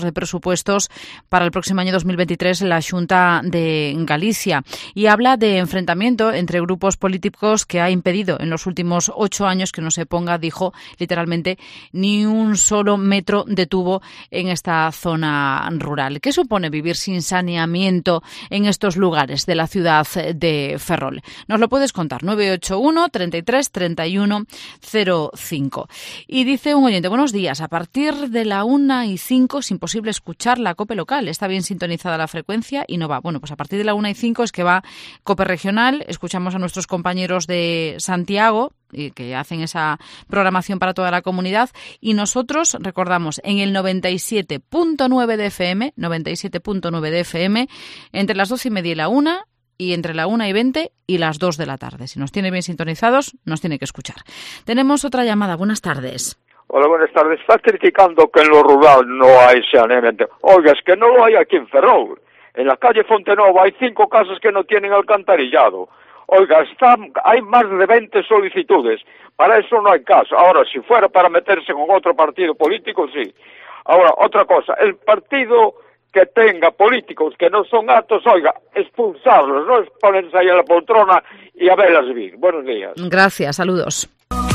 de presupuestos para el próximo año dos mil veintitrés en la Xunta de Galicia y habla de enfrentamiento entre grupos políticos que ha impedido en los últimos ocho años que no se ponga, dijo literalmente, ni un solo metro de tubo en esta zona rural. ¿Qué supone vivir sin saneamiento en estos lugares de la ciudad de Ferrol? Nos lo puedes contar, nueve ocho uno, treinta y tres, treinta y uno, cero cinco. Y dice un oyente, buenos días, a partir de la una y cinco es imposible escuchar la COPE local, está bien sintonizada la frecuencia y no va. Bueno, pues a partir de la una y cinco es que va COPE regional, escuchamos a nuestros compañeros de Santiago, que hacen esa programación para toda la comunidad, y nosotros recordamos en el noventa y siete punto nueve de F M, noventa y siete punto nueve de F M, entre las doce y media y la una, y entre la una y veinte y las dos de la tarde. Si nos tiene bien sintonizados, nos tiene que escuchar. Tenemos otra llamada. Buenas tardes. Hola, buenas tardes. Está criticando que en lo rural no hay saneamiento. Oiga, es que no lo hay aquí en Ferrol. En la calle Fontenova hay cinco casas que no tienen alcantarillado. Oiga, está, hay más de veinte solicitudes. Para eso no hay caso. Ahora, si fuera para meterse con otro partido político, sí. Ahora, otra cosa. El partido que tenga políticos que no son aptos, oiga, expulsarlos, no es ponerse ahí en la poltrona y a verlas vivir. Buenos días. Gracias, saludos.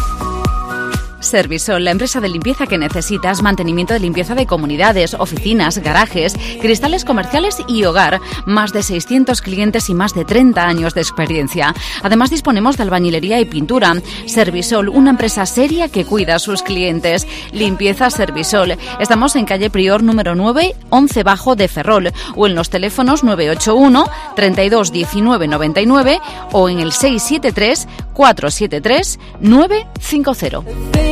Servisol, la empresa de limpieza que necesitas, mantenimiento de limpieza de comunidades, oficinas, garajes, cristales comerciales y hogar. Más de seiscientos clientes y más de treinta años de experiencia. Además disponemos de albañilería y pintura. Servisol, una empresa seria que cuida a sus clientes. Limpieza Servisol. Estamos en calle Prior número nueve, once bajo de Ferrol, o en los teléfonos nueve ocho uno, treinta y dos, diecinueve, noventa y nueve o en el seis siete tres, cuatro siete tres, nueve cinco cero.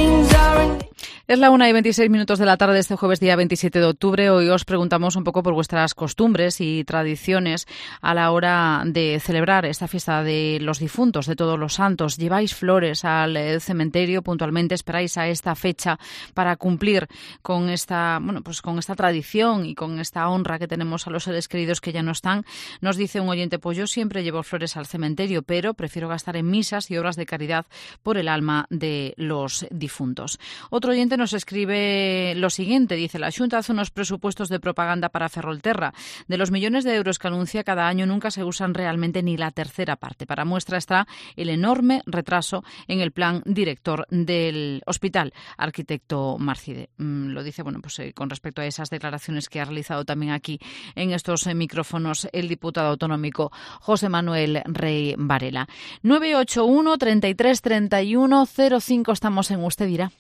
Es la una y veintiséis minutos de la tarde de este jueves día veintisiete de octubre. Hoy os preguntamos un poco por vuestras costumbres y tradiciones a la hora de celebrar esta fiesta de los difuntos, de Todos los Santos. ¿Lleváis flores al cementerio puntualmente? ¿Esperáis a esta fecha para cumplir con esta, bueno, pues con esta tradición y con esta honra que tenemos a los seres queridos que ya no están? Nos dice un oyente, pues yo siempre llevo flores al cementerio, pero prefiero gastar en misas y obras de caridad por el alma de los difuntos. Otro oyente nos escribe lo siguiente, dice, la Xunta hace unos presupuestos de propaganda para Ferrolterra. De los millones de euros que anuncia cada año nunca se usan realmente ni la tercera parte. Para muestra está el enorme retraso en el plan director del hospital, arquitecto Marcide. Mm, lo dice, bueno, pues eh, con respecto a esas declaraciones que ha realizado también aquí en estos eh, micrófonos el diputado autonómico José Manuel Rey Varela. nueve ocho uno, treinta y tres, treinta y uno, cero cinco, estamos en Usted Dirá.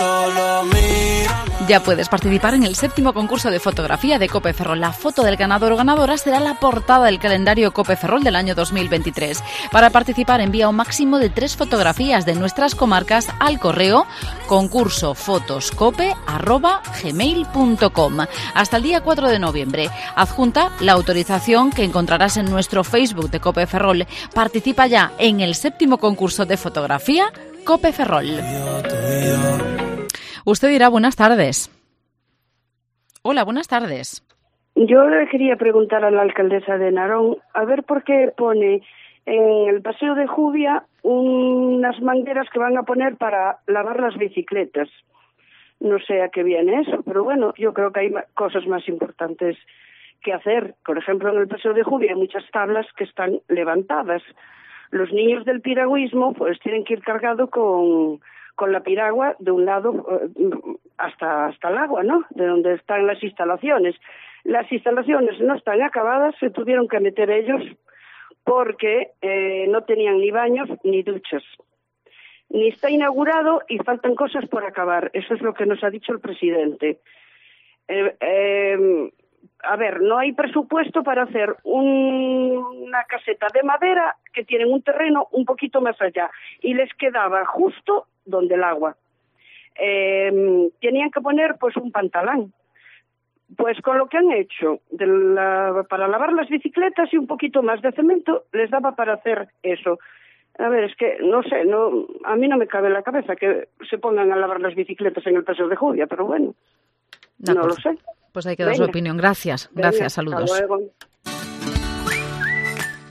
Ya puedes participar en el séptimo concurso de fotografía de COPE Ferrol. La foto del ganador o ganadora será la portada del calendario COPE Ferrol del año dos mil veintitrés. Para participar envía un máximo de tres fotografías de nuestras comarcas al correo concursofotoscope arroba gmail punto com. Hasta el día cuatro de noviembre. Adjunta la autorización que encontrarás en nuestro Facebook de COPE Ferrol. Participa ya en el séptimo concurso de fotografía COPE Ferrol. Usted dirá, buenas tardes. Hola, buenas tardes. Yo le quería preguntar a la alcaldesa de Narón, a ver por qué pone en el Paseo de Jubia unas mangueras que van a poner para lavar las bicicletas. No sé a qué viene eso, pero bueno, yo creo que hay cosas más importantes que hacer. Por ejemplo, en el Paseo de Jubia hay muchas tablas que están levantadas. Los niños del piragüismo pues tienen que ir cargados con... con la piragua de un lado hasta hasta el agua, ¿no? De donde están las instalaciones. Las instalaciones no están acabadas, se tuvieron que meter ellos porque eh, no tenían ni baños ni duchas. Ni está inaugurado y faltan cosas por acabar. Eso es lo que nos ha dicho el presidente. Eh, eh, a ver, no hay presupuesto para hacer un, una caseta de madera que tienen un terreno un poquito más allá y les quedaba justo donde el agua. Eh, tenían que poner pues un pantalán. Pues con lo que han hecho de la, para lavar las bicicletas y un poquito más de cemento, les daba para hacer eso. A ver, es que no sé, no, a mí no me cabe en la cabeza que se pongan a lavar las bicicletas en el Paseo de Jubia, pero bueno, no, no pues, lo sé. Pues hay que dar su opinión. Gracias, gracias, Venga, saludos. Hasta luego.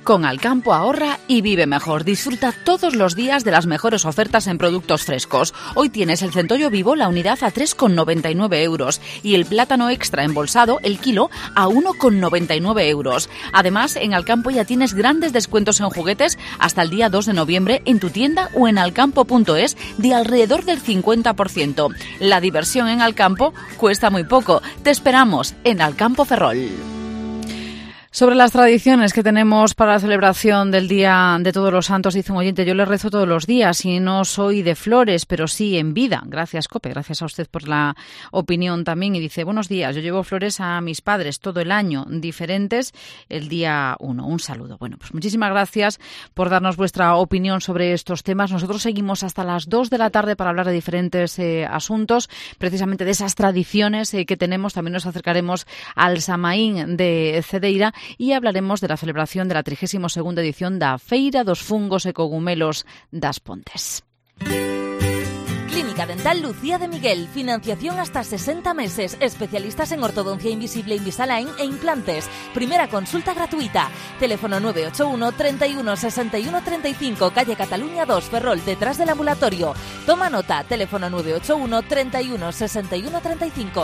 Con Alcampo ahorra y vive mejor. Disfruta todos los días de las mejores ofertas en productos frescos. Hoy tienes el centollo vivo, la unidad a tres con noventa y nueve euros y el plátano extra embolsado, el kilo, a uno con noventa y nueve euros. Además, en Alcampo ya tienes grandes descuentos en juguetes hasta el día dos de noviembre en tu tienda o en alcampo punto es de alrededor del cincuenta por ciento. La diversión en Alcampo cuesta muy poco. Te esperamos en Alcampo Ferrol. Sobre las tradiciones que tenemos para la celebración del Día de Todos los Santos, dice un oyente, yo le rezo todos los días y no soy de flores, pero sí en vida. Gracias, Cope, gracias a usted por la opinión también. Y dice, buenos días, yo llevo flores a mis padres todo el año, diferentes el día uno. Un saludo. Bueno, pues muchísimas gracias por darnos vuestra opinión sobre estos temas. Nosotros seguimos hasta las dos de la tarde para hablar de diferentes eh, asuntos, precisamente de esas tradiciones eh, que tenemos. También nos acercaremos al Samaín de Cedeira y hablaremos de la celebración de la trigésima segunda edición da Feira dos Fungos e Cogumelos das Pontes. Clínica Dental Lucía de Miguel. Financiación hasta sesenta meses. Especialistas en ortodoncia invisible, Invisalign e implantes. Primera consulta gratuita. Teléfono nueve ocho uno, treinta y uno, sesenta y uno, treinta y cinco. Calle Cataluña dos, Ferrol, detrás del ambulatorio. Toma nota. Teléfono nueve ocho uno, treinta y uno, sesenta y uno, treinta y cinco.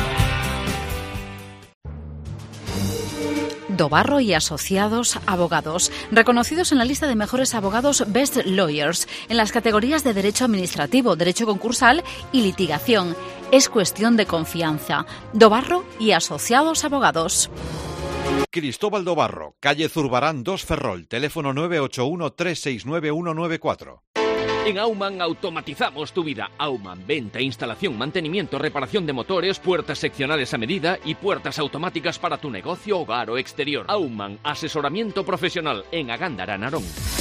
Dobarro y Asociados Abogados, reconocidos en la lista de mejores abogados Best Lawyers, en las categorías de Derecho Administrativo, Derecho Concursal y Litigación. Es cuestión de confianza. Dobarro y Asociados Abogados. Cristóbal Dobarro, calle Zurbarán dos, Ferrol, teléfono nueve ocho uno, tres seis nueve, uno nueve cuatro. En Aumann automatizamos tu vida. Aumann, venta, instalación, mantenimiento, reparación de motores, puertas seccionales a medida y puertas automáticas para tu negocio, hogar o exterior. Aumann, asesoramiento profesional en Agándara, Narón.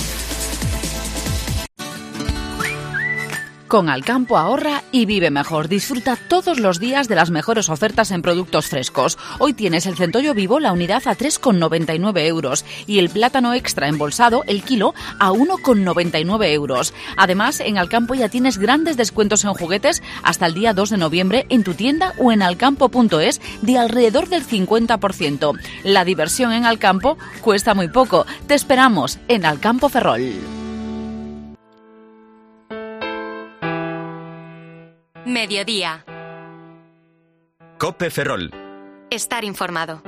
Con Alcampo ahorra y vive mejor. Disfruta todos los días de las mejores ofertas en productos frescos. Hoy tienes el centollo vivo, la unidad a tres con noventa y nueve euros y el plátano extra embolsado, el kilo, a uno con noventa y nueve euros. Además, en Alcampo ya tienes grandes descuentos en juguetes hasta el día dos de noviembre en tu tienda o en alcampo punto es de alrededor del cincuenta por ciento. La diversión en Alcampo cuesta muy poco. Te esperamos en Alcampo Ferrol. Mediodía. Cope Ferrol. Estar informado.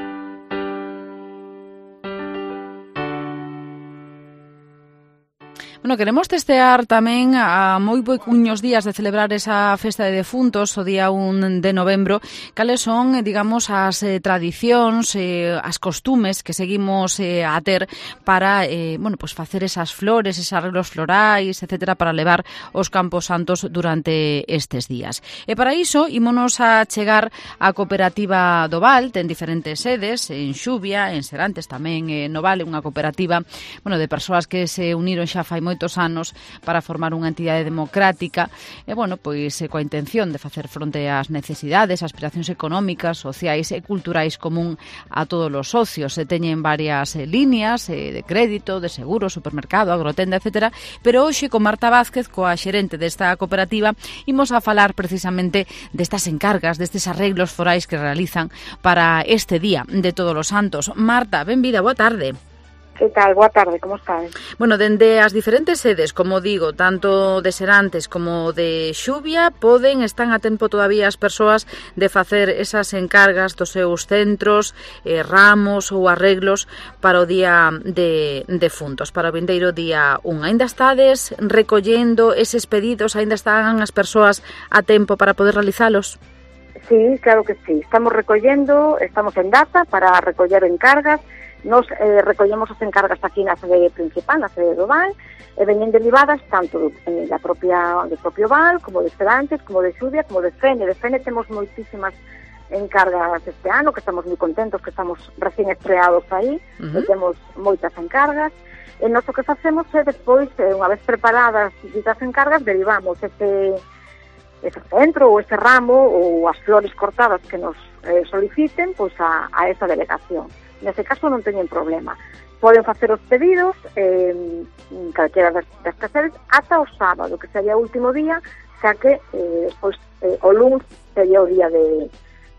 Bueno, queremos testear tamén a moi poucos días de celebrar esa festa de defuntos, o día un de novembro, cales son, digamos, as eh, tradicións, eh, as costumes que seguimos eh, a ter para, eh, bueno, pues facer esas flores, esos arreglos florais, etcétera, para levar os Campos Santos durante estes días. E para iso, ímonos a chegar á cooperativa do Val, ten diferentes sedes, en Xuvia, en Serantes tamén, eh, no Val, unha cooperativa, bueno, de persoas que se uniron xa fai moitos anos para formar unha entidade democrática e, bueno, pois coa intención de facer fronte ás necesidades, aspiracións económicas, sociais e culturais común a todos os socios. Se teñen varias eh, líneas eh, de crédito, de seguro, supermercado, agrotenda, etcétera, pero hoxe con Marta Vázquez, coa xerente desta cooperativa, imos a falar precisamente destas encargas, destes arreglos forais que realizan para este día de Todos os Santos. Marta, benvida, boa tarde. Que tal? Boa tarde, como estás? Bueno, dende as diferentes sedes, como digo, tanto de Serantes como de Xuvia, poden, están a tempo todavía as persoas de facer esas encargas dos seus centros, eh, ramos ou arreglos para o día de defuntos, para o vindeiro día un. Ainda estades recollendo eses pedidos, ainda están as persoas a tempo para poder realizalos? Sí, claro que sí. Estamos recollendo, estamos en data para recoller encargas. Nos eh, recollemos as encargas aquí na sede principal, na sede do Val, e veñen derivadas tanto eh, da propia, do propio Val, como de Serantes, como de Xuvia, como de Fene. De Fene temos moitísimas encargas este ano, que estamos moi contentos, que estamos recién estreados aí, uh-huh. E temos moitas encargas. E nós o que facemos é despois, eh, unha vez preparadas ditas encargas, derivamos ese, ese centro ou ese ramo ou as flores cortadas que nos eh, soliciten pois a, a esa delegación. Nese caso non teñen problema. Poden facer os pedidos eh, calquera das, das caseres ata o sábado, que sería o último día, xa que eh, despois, eh, o luns sería o día de,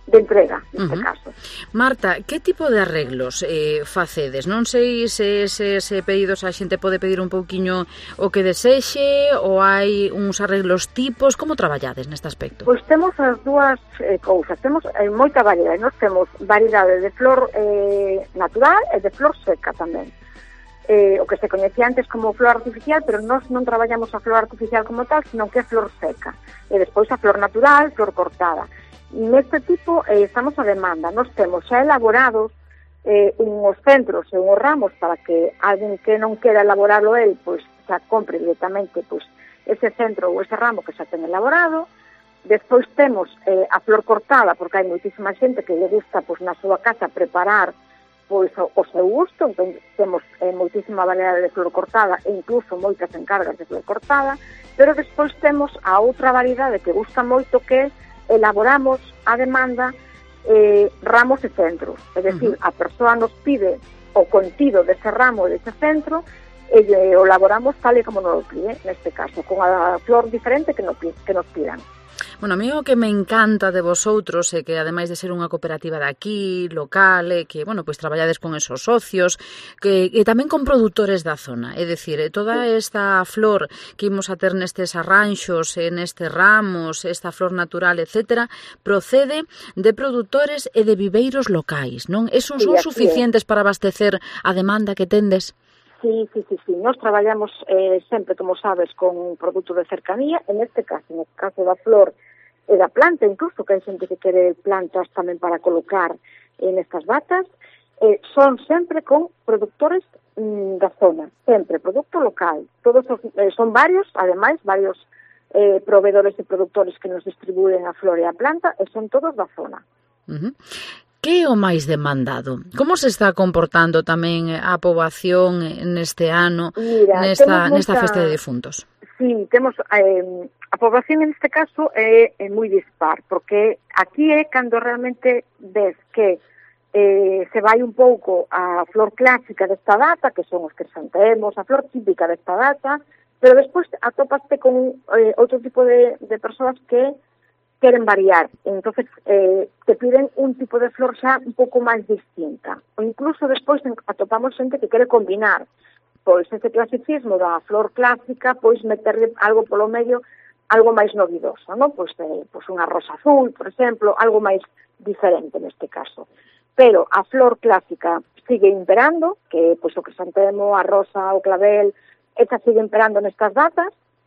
de entrega, neste Uh-huh. caso. Marta, que tipo de arreglos eh, facedes? Non sei se eses pedidos a xente pode pedir un pouquiño o que desexe ou hai uns arreglos tipos, como traballades neste aspecto? Pois temos as dúas eh, cousas, temos eh, moita variedade, nós temos variedade de flor eh, natural e de flor seca tamén. Eh, o que se coñecía antes como flor artificial, pero nós non traballamos a flor artificial como tal, senón que é flor seca. E despois a flor natural, flor cortada. Neste tipo eh, estamos a demanda. Nós temos xa elaborados eh, unhos centros e unhos ramos para que alguén que non quera elaborarlo el, pois xa compre directamente pois, ese centro ou ese ramo que xa ten elaborado. Despois temos eh, a flor cortada, porque hai moitísima xente que lle gusta pois, na súa casa preparar pois o, o seu gusto, entón temos eh, moitísima variedade de flor cortada e incluso moitas encargas de flor cortada, pero despois temos a outra variedade que gusta moito que elaboramos a demanda eh, ramos e centros, é dicir, uh-huh. a persoa nos pide o contido dese ramo e dese centro e eh, o elaboramos tal e como nos lo pide, neste caso, con a flor diferente que nos, que nos pidan. Bueno, a mí o que me encanta de vosotros é que, ademais de ser unha cooperativa de aquí, local, é que, bueno, pois traballades con esos socios, que e tamén con produtores da zona, é dicir, toda esta flor que imos a ter nestes arranxos, en estes ramos, esta flor natural, etcétera, procede de produtores e de viveiros locais, non? Esos son Sí, suficientes para abastecer a demanda que tendes? Sí, sí, sí, sí. Nos traballamos eh, sempre, como sabes, con un produto de cercanía, en este caso, en este caso da flor e da planta, incluso que hai xente que quere plantas tamén para colocar en estas batas, eh, son sempre con productores mm, da zona, sempre, producto local. Todos os, eh, son varios, ademais, varios eh, proveedores e productores que nos distribúen a flor e a planta, e son todos da zona. Uh-huh. Que é o máis demandado? Como se está comportando tamén a poboación neste ano, Mira, nesta, moita... nesta festa de difuntos? Sí, temos eh, a poboación en este caso é, é moi dispar, porque aquí é cando realmente ves que eh, se vai un pouco a flor clásica desta data, que son os crisantemos, a flor típica desta data, pero despois atopaste con eh, outro tipo de, de persoas que queren variar, entonces eh, te piden un tipo de flor xa un pouco máis distinta, ou incluso despois atopamos xente que quere combinar pois ese clasicismo da flor clásica, pois meterle algo polo medio, algo máis novidoso, non? Pois, eh, pois unha rosa azul, por exemplo, algo máis diferente neste caso. Pero a flor clásica sigue imperando, que pois o crisantemo, a rosa, o clavel, esta sigue imperando nestas datas,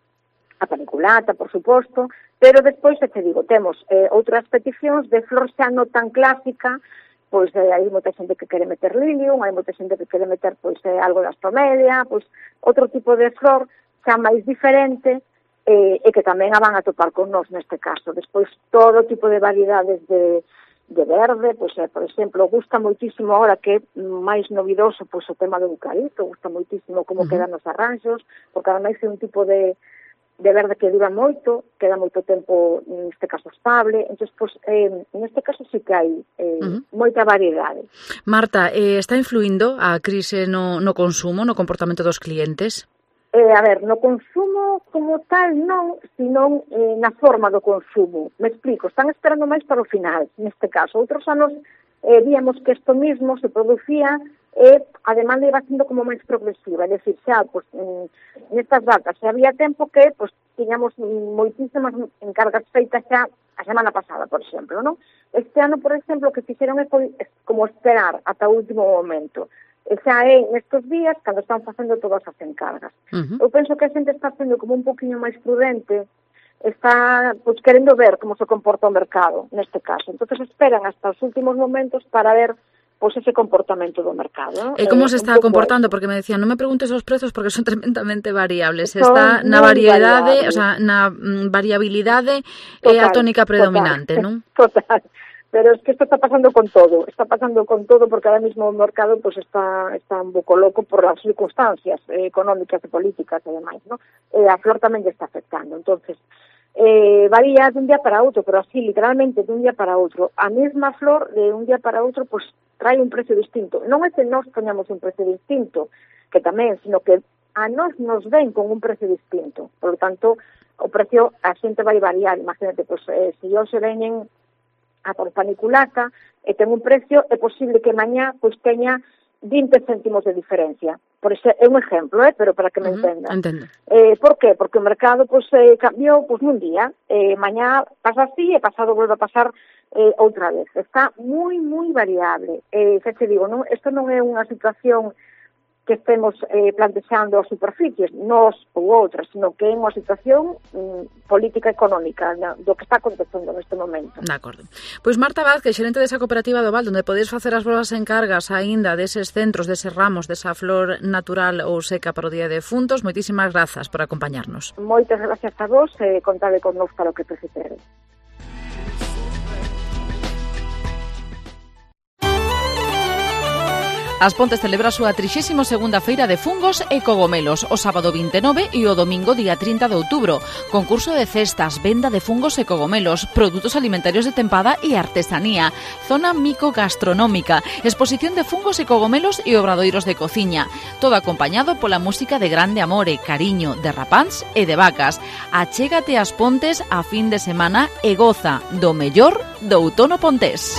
a paniculata, por suposto, pero despois, te digo, temos eh, outras peticións de flor xa non tan clásica, pois eh, hai moita xente que quere meter lilium, hai moita xente que quere meter pois eh, algo de astromelia, pois outro tipo de flor xa máis diferente eh, e que tamén a van a topar con nós neste caso. Despois todo tipo de variedades de, de verde, pois eh, por exemplo, gusta moitísimo agora que é máis novidoso pois o tema do eucalipto, gusta moitísimo como uh-huh. quedan os arranxos, porque ademais é un tipo de de verde que dura moito, queda moito tempo, neste caso, estable. Entón, pois, eh, neste caso sí que hai eh, uh-huh. moita variedade. Marta, eh, está influindo a crise no, no consumo, no comportamento dos clientes? Eh, a ver, no consumo como tal non, sino eh, na forma do consumo. Me explico, están esperando máis para o final, neste caso. Outros anos eh, víamos que isto mismo se producía e a demanda iba sendo como máis progresiva, é dicir, xa, pois, en, nestas datas, xa había tempo que, pois, tiñamos moitísimas encargas feitas xa a semana pasada, por exemplo, non? Este ano, por exemplo, o que fixeron é como esperar ata o último momento. E xa é nestes días cando están facendo todas as encargas. Uh-huh. Eu penso que a xente está sendo como un poquinho máis prudente, está, pois, querendo ver como se comporta o mercado, neste caso. Entonces esperan hasta os últimos momentos para ver pois ese comportamento do mercado. ¿No? E como eh, se está comportando? Porque me decían, non me preguntes os prezos porque son tremendamente variables. Son está na variedade, variables. O sea, na mm, variabilidade é a tónica predominante, total, non? Total. Pero es que isto está pasando con todo, está pasando con todo porque ahora mismo o mercado pues está está un pouco loco por as circunstancias eh, económicas e políticas e demais, ¿no? Eh, a flor tamén lle está afectando. Entonces, eh, varía de un día para outro, pero así, literalmente, de un día para outro. A mesma flor, de un día para outro, pues trae un precio distinto. Non é que nós poñamos un precio distinto, que tamén, sino que a nós nos ven con un precio distinto. Por lo tanto, o precio a xente vai variar. Imagínate, pues, eh, se yo se veñen ata o paniculata, e ten un precio, é posible que mañá pois teña vinte céntimos de diferencia. Por ese é un exemplo, eh, pero para que me Uh-huh, entenda. entendo. Eh, por qué? Porque o mercado pois eh, cambiou pois nun día, eh, mañá pasa así e pasado volve a pasar eh, outra vez. Está moi moi variable. Eh, xa te digo, non, isto non é unha situación que estemos eh, plantexando as superficies, nós ou outras, sino que é unha situación mm, política económica na, do que está acontecendo neste momento. De acordo. Pois Marta Vázquez, xerente desa cooperativa do Val, onde podedes facer as vossas encargas aínda deses centros, deses ramos, desa flor natural ou seca para o Día de Funtos, moitísimas grazas por acompañarnos. Moitas gracias a vos e eh, contade con nós para o que precisedes. As Pontes celebra a súa trixésima segunda feira de fungos e cogomelos o sábado vinte e nove e o domingo día trinta de outubro. Concurso de cestas, venda de fungos e cogomelos, produtos alimentarios de tempada e artesanía, zona mico-gastronómica, exposición de fungos e cogomelos e obradoiros de cociña. Todo acompañado pola música de grande amore, cariño, de rapáns e de vacas. Achégate ás Pontes a fin de semana e goza do mellor do outono pontés.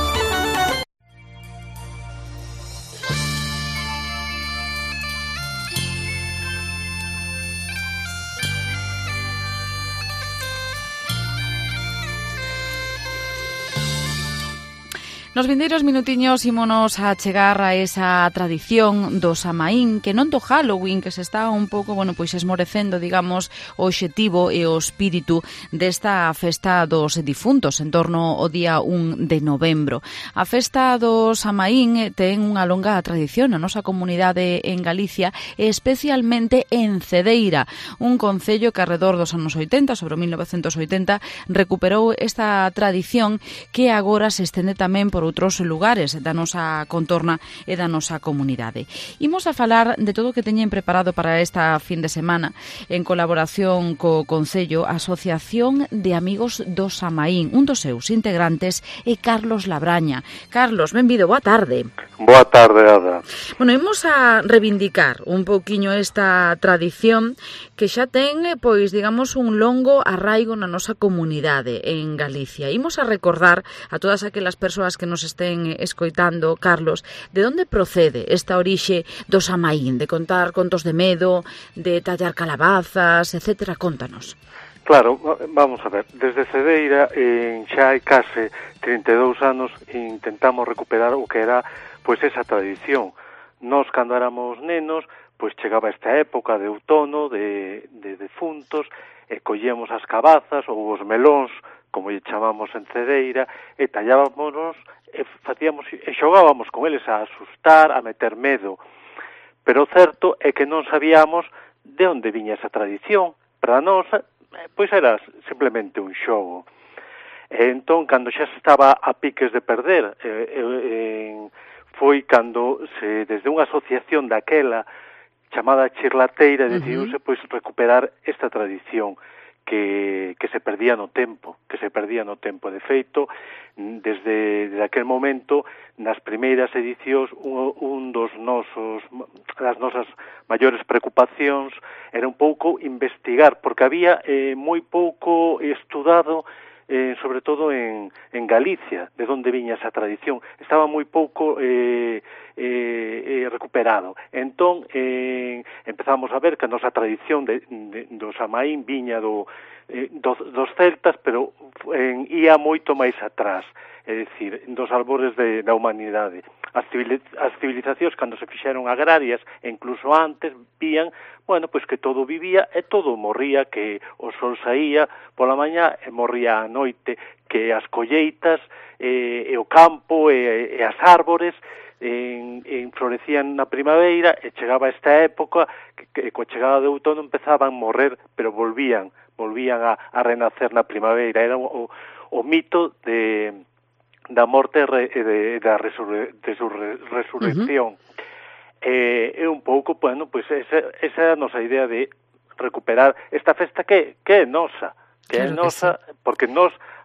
Nos vindeiros minutiños ímonos a chegar a esa tradición do Samaín, que non do Halloween, que se está un pouco, bueno, pois esmorecendo, digamos, o obxectivo e o espírito desta festa dos difuntos en torno ao día un de novembro. A festa do Samaín ten unha longa tradición na nosa comunidade en Galicia e especialmente en Cedeira, un concello que arredor dos anos oitenta, sobre mil novecentos oitenta, recuperou esta tradición que agora se estende tamén por outros lugares da nosa contorna e da nosa comunidade. Imos a falar de todo o que teñen preparado para esta fin de semana en colaboración co Concello, Asociación de Amigos do Samaín. Un dos seus integrantes é Carlos Labraña. Carlos, benvido, boa tarde. Boa tarde, Ada. Bueno, imos a reivindicar un pouquiño esta tradición que xa ten, pois, digamos, un longo arraigo na nosa comunidade en Galicia. Imos a recordar a todas aquelas persoas que nos estén escoitando, Carlos, de onde procede esta orixe do Samaín, de contar contos de medo, de tallar calabazas, etcétera. Contanos. Claro, vamos a ver, desde Cedeira, en xa hai case trinta e dous anos, intentamos recuperar o que era, pois, esa tradición. Nós, cando éramos nenos, pois chegaba esta época de outono, de, de defuntos, e collíamos as cabazas ou os melóns, como lle chamamos en Cedeira, e tallábamos e facíamos e xogábamos con eles a asustar, a meter medo. Pero o certo é que non sabíamos de onde viña esa tradición. Para nós, pois era simplemente un xogo. E entón, cando xa se estaba a piques de perder, eh, eh, foi cando se, desde unha asociación daquela chamada Chirlateira, decidiuse pois recuperar esta tradición que, que se perdía no tempo, que se perdía no tempo. De feito, desde, desde aquel momento, nas primeiras edicións, un, un dos nosos, das nosas maiores preocupacións era un pouco investigar, porque había eh, moi pouco estudado, eh, sobre todo en, en Galicia, de onde viña esa tradición. Estaba moi pouco eh, eh, eh, recuperado. Entón, eh, empezamos a ver que a nosa tradición de, de, do Samaín viña do, eh, dos, dos celtas, pero en, ia moito máis atrás, é dicir, dos albores de, da humanidade. As, civiliz, as civilizacións, cando se fixeron agrarias, e incluso antes, vían, bueno, pois que todo vivía e todo morría, que o sol saía pola mañá e morría a noite, que as colleitas e, e o campo e, e as árbores en, en florecían na primavera e chegaba esta época que, que coa chegada de outono empezaban a morrer, pero volvían, volvían a, a renacer na primavera. Era o, o mito de da morte e de, da resurre, de resurrección. Uh-huh. Eh, é un pouco, bueno, pois pues esa, esa é a nosa idea de recuperar esta festa que, que é nosa, que claro é nosa, que sí. Porque nós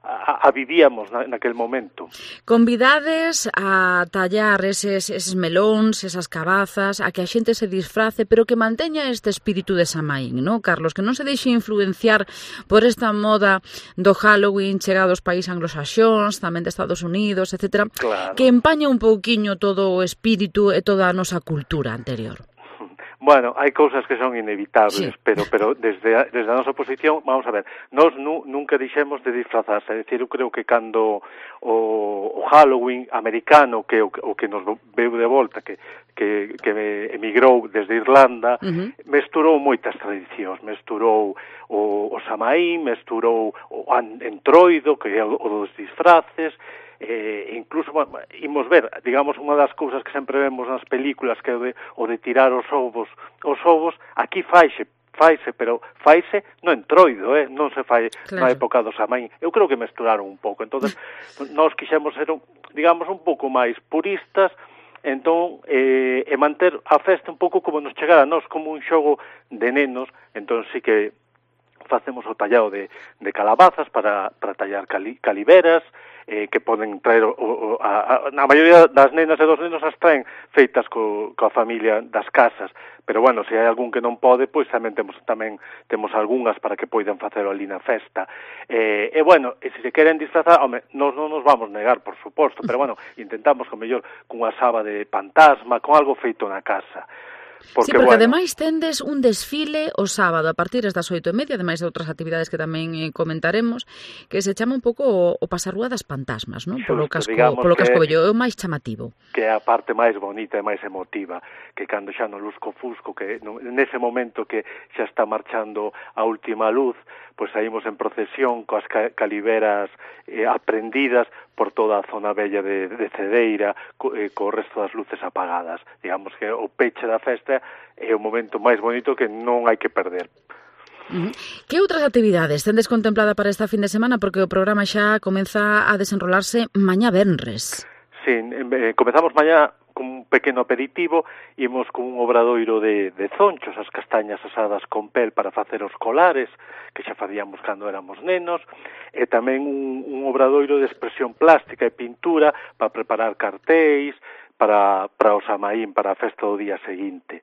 a, a vivíamos na, naquel momento. Convidades a tallar eses, eses melóns, esas cabazas, a que a xente se disfrace, pero que manteña este espírito de Samaín, non, Carlos? Que non se deixe influenciar por esta moda do Halloween chegado aos países anglosaxóns, tamén de Estados Unidos, etcétera, claro, que empaña un pouquiño todo o espírito e toda a nosa cultura anterior. Bueno, hai cousas que son inevitables, sí, pero pero desde a, desde a nosa posición, vamos a ver, nós nu, nunca dixemos de disfrazarse, é dicir, eu creo que cando o, o Halloween americano, que o, o que nos veu de volta, que, que, que emigrou desde Irlanda, uh-huh, mesturou moitas tradicións, mesturou o, o Samaín, mesturou o entroido, que é o, o dos disfraces, eh, incluso, bueno, imos ver, digamos, unha das cousas que sempre vemos nas películas, que é o de, o de tirar os ovos, os ovos, aquí faixe, faise, pero faise no entroido, eh? Non se fai, claro, na época do Samaín. Eu creo que mesturaron un pouco, entonces nós quixemos ser, digamos, un pouco máis puristas, entón, eh, e manter a festa un pouco como nos chegara a nós, como un xogo de nenos, entón sí que facemos o tallado de, de calabazas para, para tallar cali, caliveras, eh, que poden traer, o, o, a, a, na maioría das nenas e dos nenos as traen feitas co, coa familia das casas, pero bueno, se hai algún que non pode, pois tamén temos tamén temos algunhas para que poidan facelo ali na festa. Eh, e bueno, e se se queren disfrazar, home, nos non nos vamos negar, por suposto, pero bueno, intentamos co mellor cunha saba de fantasma, con algo feito na casa. Porque, sí, porque bueno, ademais tendes un desfile o sábado a partir das oito e media, ademais de outras actividades que tamén eh, comentaremos, que se chama un pouco o, o pasarrúa das fantasmas, non? Polo casco, polo casco vello, é o máis chamativo. Que é a parte máis bonita e máis emotiva, que cando xa no lusco fusco, que no, nese momento que xa está marchando a última luz, pois saímos en procesión coas caliveras eh, aprendidas por toda a zona bella de, de Cedeira, co, eh, co resto das luces apagadas. Digamos que o peche da festa é o momento máis bonito que non hai que perder. Uh-huh. Que outras actividades tendes contemplada para esta fin de semana? Porque o programa xa comeza a desenrolarse mañá venres. Sí, eh, comezamos mañá con un pequeno aperitivo, imos con un obradoiro de, de zonchos, as castañas asadas con pel para facer os colares, que xa facíamos cando éramos nenos, e tamén un, un obradoiro de expresión plástica e pintura para preparar cartéis, para, para o Samaín, para a festa do día seguinte.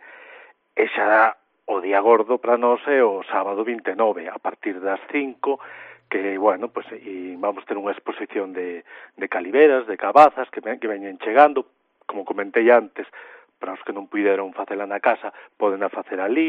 E xa o día gordo para nós é o sábado vinte e nove, a partir das cinco, que, bueno, pues, e vamos ter unha exposición de, de caliveras, de cabazas, que, que veñen chegando, como comentei antes, para os que non puderon facela na casa, poden a facer ali,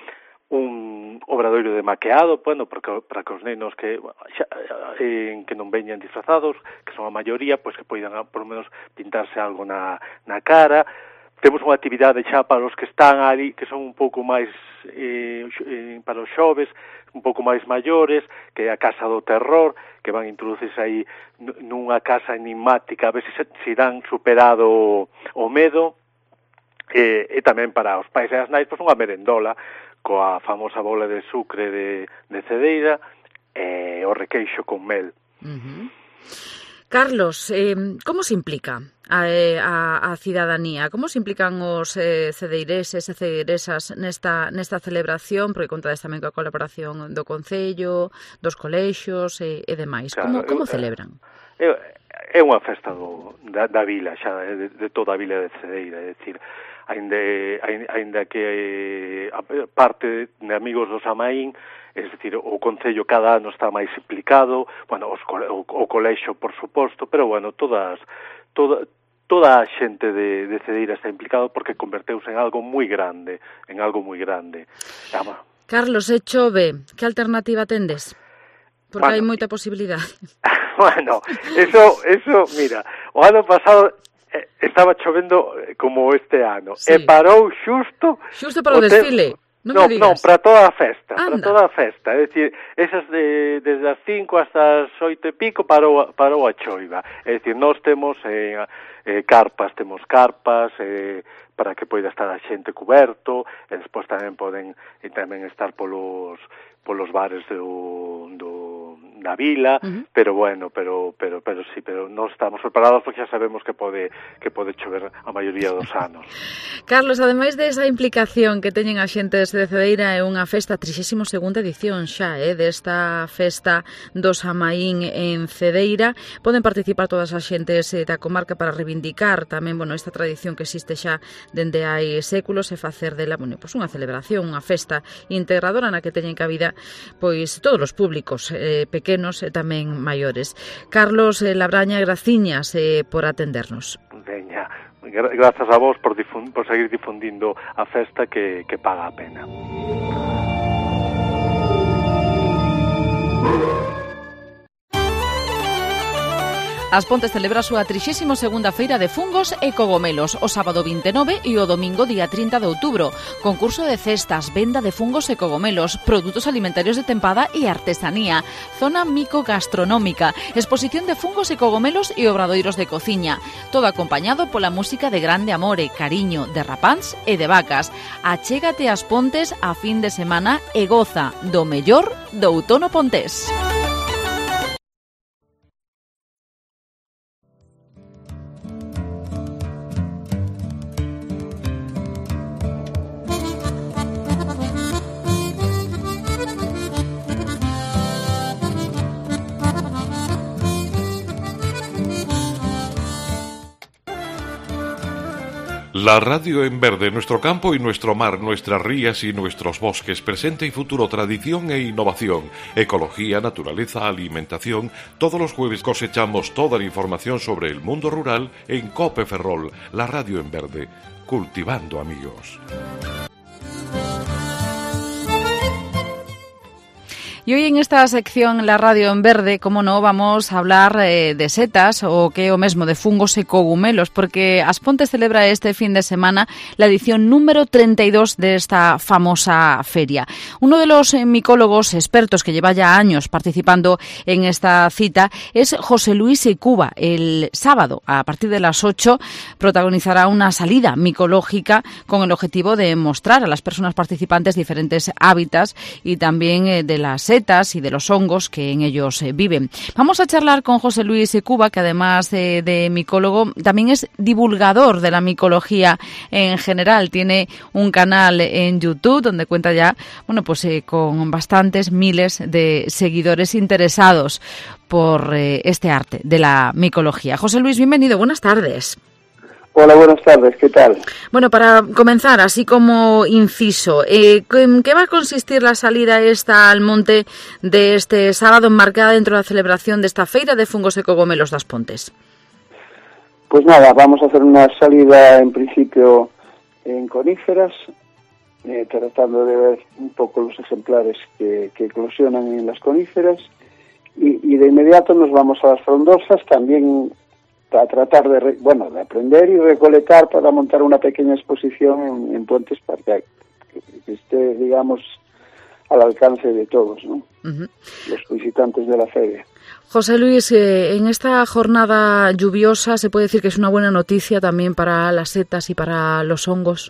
un obradoiro de maqueado, bueno, porque, para que os nenos que, xa, eh, que non veñan disfrazados, que son a maioría, pois que poidan, por lo menos, pintarse algo na, na cara. Temos unha actividade xa para os que están ali, que son un pouco máis, eh, para os xoves, un pouco máis maiores, que é a Casa do Terror, que van a introducirse aí nunha casa enigmática, a ver se, se dan superado o, o medo, e, e tamén para os pais e as nais, pois unha merendola, coa famosa bola de sucre de, de Cedeira, e o requeixo con mel. Uh-huh. Carlos, eh, como se implica a, a, a cidadanía? Como se implican os eh, cedeireses e cedeiresas nesta, nesta celebración? Porque contades tamén coa colaboración do Concello, dos colexios e, e demais. Claro, como, como eu, celebran? É, é unha festa do, da, da vila, xa, de, de toda a vila de Cedeira, é dicir, ainda, ainda que a parte de amigos do Samaín, é dicir, o Concello cada ano está máis implicado, bueno, os, o, o colexio, por suposto, pero, bueno, todas, toda, toda a xente de, de Cedeira está implicado porque converteuse en algo moi grande, en algo moi grande. Ama. Carlos, e chove, que alternativa tendes? Porque bueno, hai moita posibilidade. Bueno, eso, eso, mira, o ano pasado eh, estaba chovendo como este ano, sí, e parou xusto... Xusto para o, o desfile. Te... Non, non, non, para toda a festa, Anda. para toda a festa, é dicir, esas de, desde as cinco hasta as oito e pico parou, parou a choiva, é dicir, nós temos eh, eh, carpas, temos carpas, eh, para que poida estar a xente cuberto, e despois tamén poden e tamén estar polos, polos bares do, do, na vila, Uh-huh. pero bueno, pero pero pero sí, pero non estamos preparados porque xa sabemos que pode que pode chover a maioría dos anos. Carlos, ademais desa implicación que teñen a xentes de Cedeira, é unha festa, trixésima segunda edición xa, eh, desta festa do Samaín en Cedeira. Poden participar todas as xentes eh, da comarca para reivindicar tamén, bueno, esta tradición que existe xa dende hai séculos e facer dela, bueno, pois unha celebración, unha festa integradora na que teñen cabida pois todos os públicos, eh, pequenos e tamén maiores. Carlos eh, Labraña, graciñas eh, por atendernos. Veña, grazas a vos por, difund, por seguir difundindo a festa que, que paga a pena. As Pontes celebra a súa trixésima segunda feira de fungos e cogomelos o sábado vinte e nove e o domingo día trinta de outubro. Concurso de cestas, venda de fungos e cogomelos, produtos alimentarios de tempada e artesanía, zona micogastronómica, exposición de fungos e cogomelos e obradoiros de cociña. Todo acompañado pola música de grande amore, cariño, de rapáns e de vacas. Achégate ás Pontes a fin de semana e goza do mellor do outono pontés. La radio en verde, nuestro campo y nuestro mar, nuestras rías y nuestros bosques, presente y futuro, tradición e innovación, ecología, naturaleza, alimentación. Todos los jueves cosechamos toda la información sobre el mundo rural en COPE Ferrol, la radio en verde, cultivando amigos. Y hoy en esta sección, la radio en verde, como no, vamos a hablar eh, de setas o que o mesmo de fungos e cogumelos, porque As Pontes celebra este fin de semana la edición número treinta y dos de esta famosa feria. Uno de los eh, micólogos expertos que lleva ya años participando en esta cita es José Luis Cuba. El sábado, a partir de las ocho, protagonizará una salida micológica con el objetivo de mostrar a las personas participantes diferentes hábitats y también eh, de las y de los hongos que en ellos eh, viven. Vamos a charlar con José Luis Cuba, que además eh, de micólogo, también es divulgador de la micología en general. Tiene un canal en YouTube donde cuenta ya, bueno, pues eh, con bastantes miles de seguidores interesados por eh, este arte de la micología. José Luis, bienvenido, buenas tardes. Hola, buenas tardes, ¿qué tal? Bueno, para comenzar, así como inciso, eh, ¿en qué va a consistir la salida esta al monte de este sábado enmarcada dentro de la celebración de esta feira de fungos e cogomelos das Pontes? Pues nada, vamos a hacer una salida en principio en coníferas, eh, tratando de ver un poco los ejemplares que, que eclosionan en las coníferas y, y de inmediato nos vamos a las frondosas, también a tratar de, re, bueno, de aprender y recolectar para montar una pequeña exposición en, en Puentes para que, que esté, digamos, al alcance de todos, ¿no? Uh-huh. Los visitantes de la feria. José Luis, eh, en esta jornada lluviosa se puede decir que es una buena noticia también para las setas y para los hongos.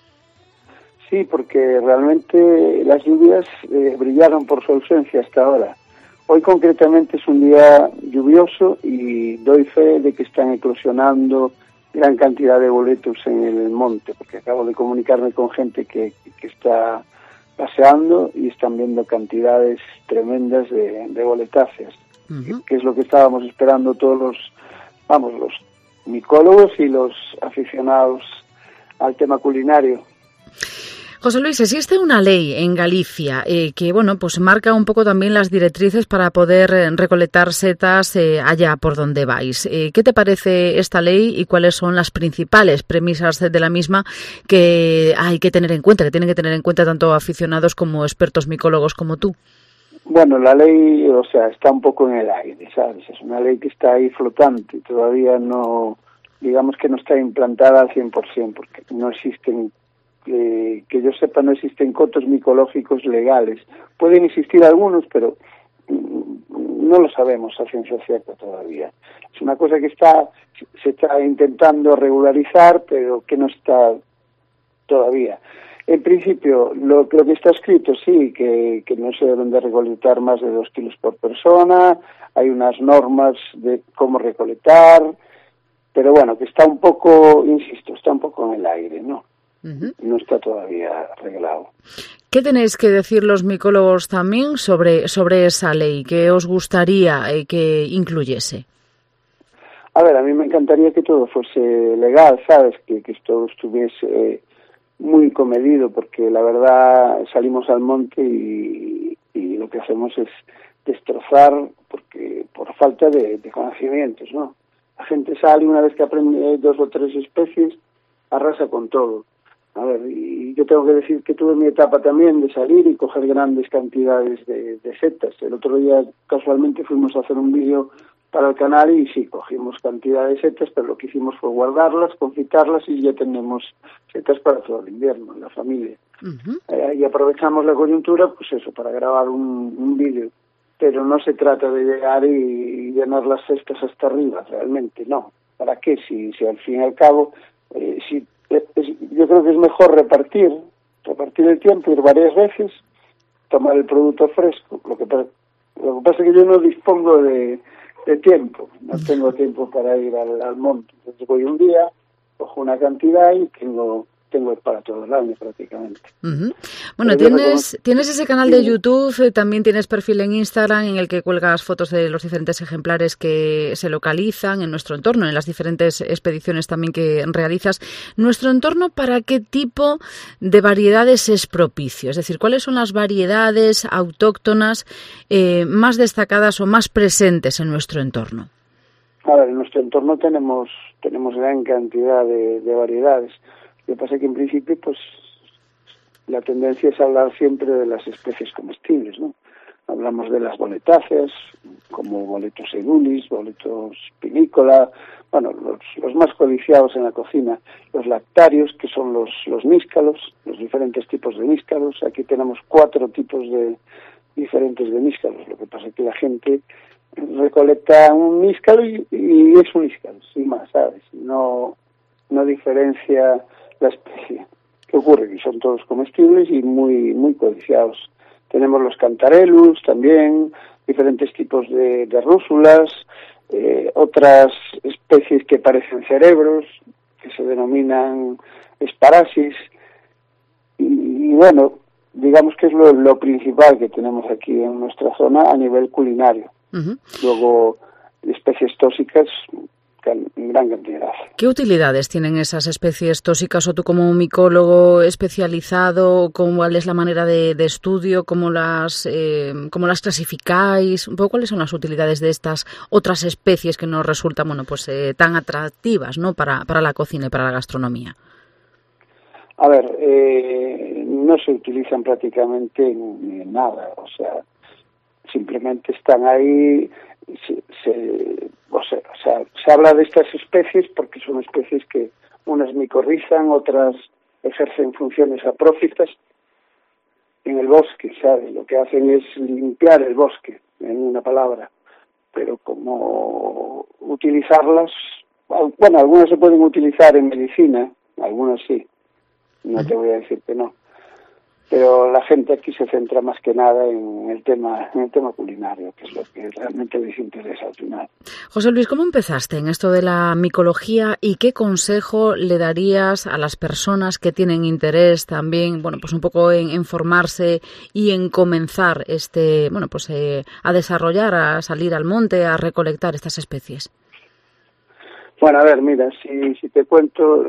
Sí, porque realmente las lluvias eh, brillaron por su ausencia hasta ahora. Hoy concretamente es un día lluvioso y doy fe de que están eclosionando gran cantidad de boletos en el monte, porque acabo de comunicarme con gente que, que está paseando y están viendo cantidades tremendas de, de boletáceas, uh-huh. que es lo que estábamos esperando todos los, vamos, los micólogos y los aficionados al tema culinario. José Luis, existe una ley en Galicia eh, que, bueno, pues marca un poco también las directrices para poder eh, recolectar setas eh, allá por donde vais. Eh, ¿Qué te parece esta ley y cuáles son las principales premisas de la misma que hay que tener en cuenta, que tienen que tener en cuenta tanto aficionados como expertos micólogos como tú? Bueno, la ley, o sea, está un poco en el aire, ¿sabes? Es una ley que está ahí flotante, todavía no, digamos que no está implantada al cien por ciento, porque no existen... Eh, que yo sepa, no existen cotos micológicos legales. Pueden existir algunos, pero mm, no lo sabemos a ciencia cierta todavía. Es una cosa que está se está intentando regularizar, pero que no está todavía. En principio, lo, lo que está escrito sí, que, que no se deben de recolectar más de dos kilos por persona, hay unas normas de cómo recolectar, pero bueno, que está un poco, insisto, está un poco en el aire, ¿no? Uh-huh. No está todavía arreglado. ¿Qué tenéis que decir los micólogos también sobre, sobre esa ley? ¿Qué os gustaría eh, que incluyese? A ver, a mí me encantaría que todo fuese legal, ¿sabes? Que, que esto estuviese eh, muy comedido, porque la verdad salimos al monte y, y lo que hacemos es destrozar, porque por falta de, de conocimientos, ¿no? La gente sale, una vez que aprende dos o tres especies, arrasa con todo. A ver, y yo tengo que decir que tuve mi etapa también de salir y coger grandes cantidades de, de setas. El otro día casualmente fuimos a hacer un vídeo para el canal y sí, cogimos cantidad de setas, pero lo que hicimos fue guardarlas, confitarlas y ya tenemos setas para todo el invierno en la familia. Uh-huh. Eh, y aprovechamos la coyuntura, pues eso, para grabar un, un vídeo. Pero no se trata de llegar y, y llenar las cestas hasta arriba, realmente, no. ¿Para qué? Si, si al fin y al cabo, eh, si Es, yo creo que es mejor repartir, repartir el tiempo, ir varias veces, tomar el producto fresco. Lo que, lo que pasa es que yo no dispongo de, de tiempo, no tengo tiempo para ir al, al monte. Entonces voy un día, cojo una cantidad y tengo tengo para todo el año prácticamente. Uh-huh. Bueno, tienes tienes ese canal de YouTube, eh, también tienes perfil en Instagram en el que cuelgas fotos de los diferentes ejemplares que se localizan en nuestro entorno, en las diferentes expediciones también que realizas. ¿Nuestro entorno para qué tipo de variedades es propicio? Es decir, ¿cuáles son las variedades autóctonas eh, más destacadas o más presentes en nuestro entorno? A ver, en nuestro entorno tenemos tenemos gran cantidad de, de variedades. Lo que pasa es que en principio, pues, la tendencia es hablar siempre de las especies comestibles, ¿no? Hablamos de las boletáceas, como boletus edulis, boletus pinicola, bueno, los, los más codiciados en la cocina, los lactarios, que son los, los níscalos, los diferentes tipos de níscalos. Aquí tenemos cuatro tipos de diferentes de níscalos. Lo que pasa es que la gente recolecta un níscalo y, y es un níscalo, sin más, ¿sabes? No, no diferencia la especie. ¿Qué ocurre? Que son todos comestibles y muy muy codiciados. Tenemos los cantarellus también, diferentes tipos de, de rúsulas, eh, otras especies que parecen cerebros, que se denominan esparasis, y, y bueno, digamos que es lo, lo principal que tenemos aquí en nuestra zona a nivel culinario. Uh-huh. Luego, especies tóxicas en gran cantidad. ¿Qué utilidades tienen esas especies tóxicas? O tú, como un micólogo especializado, ¿cuál es la manera de, de estudio? ¿Cómo las, eh, cómo las clasificáis? Un poco, ¿cuáles son las utilidades de estas otras especies que nos resultan, bueno, pues eh, tan atractivas, ¿no?, para, para la cocina y para la gastronomía? A ver, eh, no se utilizan prácticamente en, en nada, o sea, simplemente están ahí. Se, se, o sea, o sea, se habla de estas especies porque son especies que unas micorrizan, otras ejercen funciones saprófitas en el bosque, ¿sabes? Lo que hacen es limpiar el bosque, en una palabra, pero como utilizarlas, bueno, algunas se pueden utilizar en medicina, algunas sí, no te voy a decir que no. Pero la gente aquí se centra más que nada en el tema en el tema culinario, que es lo que realmente les interesa al final. José Luis, ¿cómo empezaste en esto de la micología y qué consejo le darías a las personas que tienen interés también, bueno, pues un poco en, en formarse y en comenzar este, bueno, pues eh, a desarrollar, a salir al monte, a recolectar estas especies? Bueno, a ver, mira, si, si te cuento,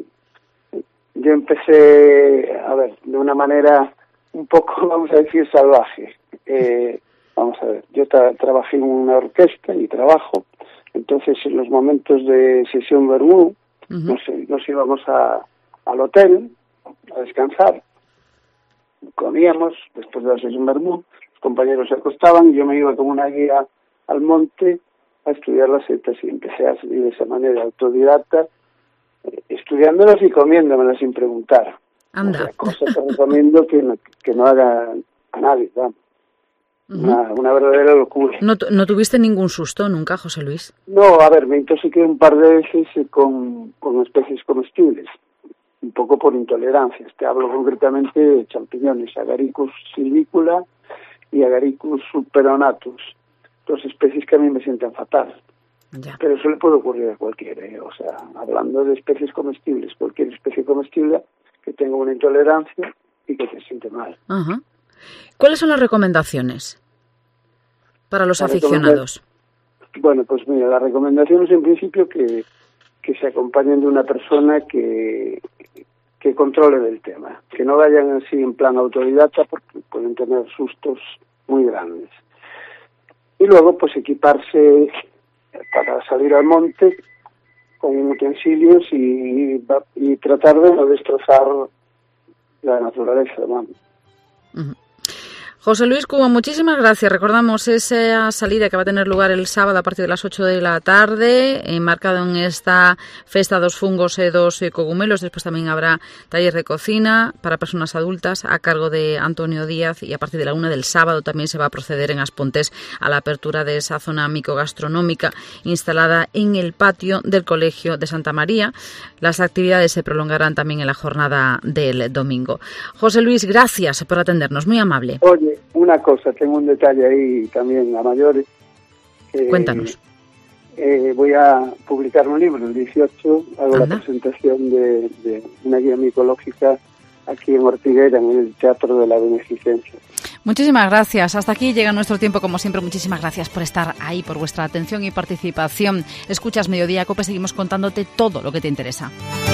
yo empecé, a ver, de una manera un poco, vamos a decir, salvaje. Eh, vamos a ver, yo tra- trabajé en una orquesta y trabajo, entonces en los momentos de sesión vermú, uh-huh. nos, nos íbamos a, al hotel a descansar, comíamos después de la sesión vermú, los compañeros se acostaban y yo me iba con una guía al monte a estudiar las setas y empecé a salir de esa manera autodidacta, estudiándolas y comiéndomelas sin preguntar. Anda. O sea, cosas que recomiendo que no, que no haga a nadie, ¿no? Uh-huh. Una, una verdadera locura. ¿No, ¿No tuviste ningún susto nunca, José Luis? No, a ver, me intoxiqué un par de veces con, con especies comestibles. un poco por intolerancias. Te hablo concretamente de champiñones, Agaricus silvícula y Agaricus superonatus, dos especies que a mí me sienten fatal. Ya. Pero eso le puede ocurrir a cualquiera, ¿eh? O sea, hablando de especies comestibles, cualquier especie comestible que tenga una intolerancia y que se siente mal. Ajá. ¿Cuáles son las recomendaciones para los Las aficionados? Bueno, pues mira, las recomendaciones en principio que, que se acompañen de una persona que, que controle del tema, que no vayan así en plan autodidacta porque pueden tener sustos muy grandes. Y luego pues equiparse para salir al monte con utensilios y, y tratar de no destrozar la naturaleza, vamos. Uh-huh. José Luis Cubo, muchísimas gracias. Recordamos esa salida que va a tener lugar el sábado a partir de las ocho de la tarde, enmarcado en esta festa dos fungos e dos cogumelos. Después también habrá taller de cocina para personas adultas a cargo de Antonio Díaz, y a partir de la una del sábado también se va a proceder en Aspontes a la apertura de esa zona micogastronómica instalada en el patio del Colegio de Santa María. Las actividades se prolongarán también en la jornada del domingo. José Luis, gracias por atendernos, muy amable. Oye, una cosa, tengo un detalle ahí también a mayores. Eh, Cuéntanos. Eh, voy a publicar un libro, el dieciocho, hago Anda. la presentación de, de una guía micológica aquí en Ortigueira, en el Teatro de la Beneficencia. Muchísimas gracias. Hasta aquí llega nuestro tiempo, como siempre. Muchísimas gracias por estar ahí, por vuestra atención y participación. Escuchas Mediodía Cope, seguimos contándote todo lo que te interesa.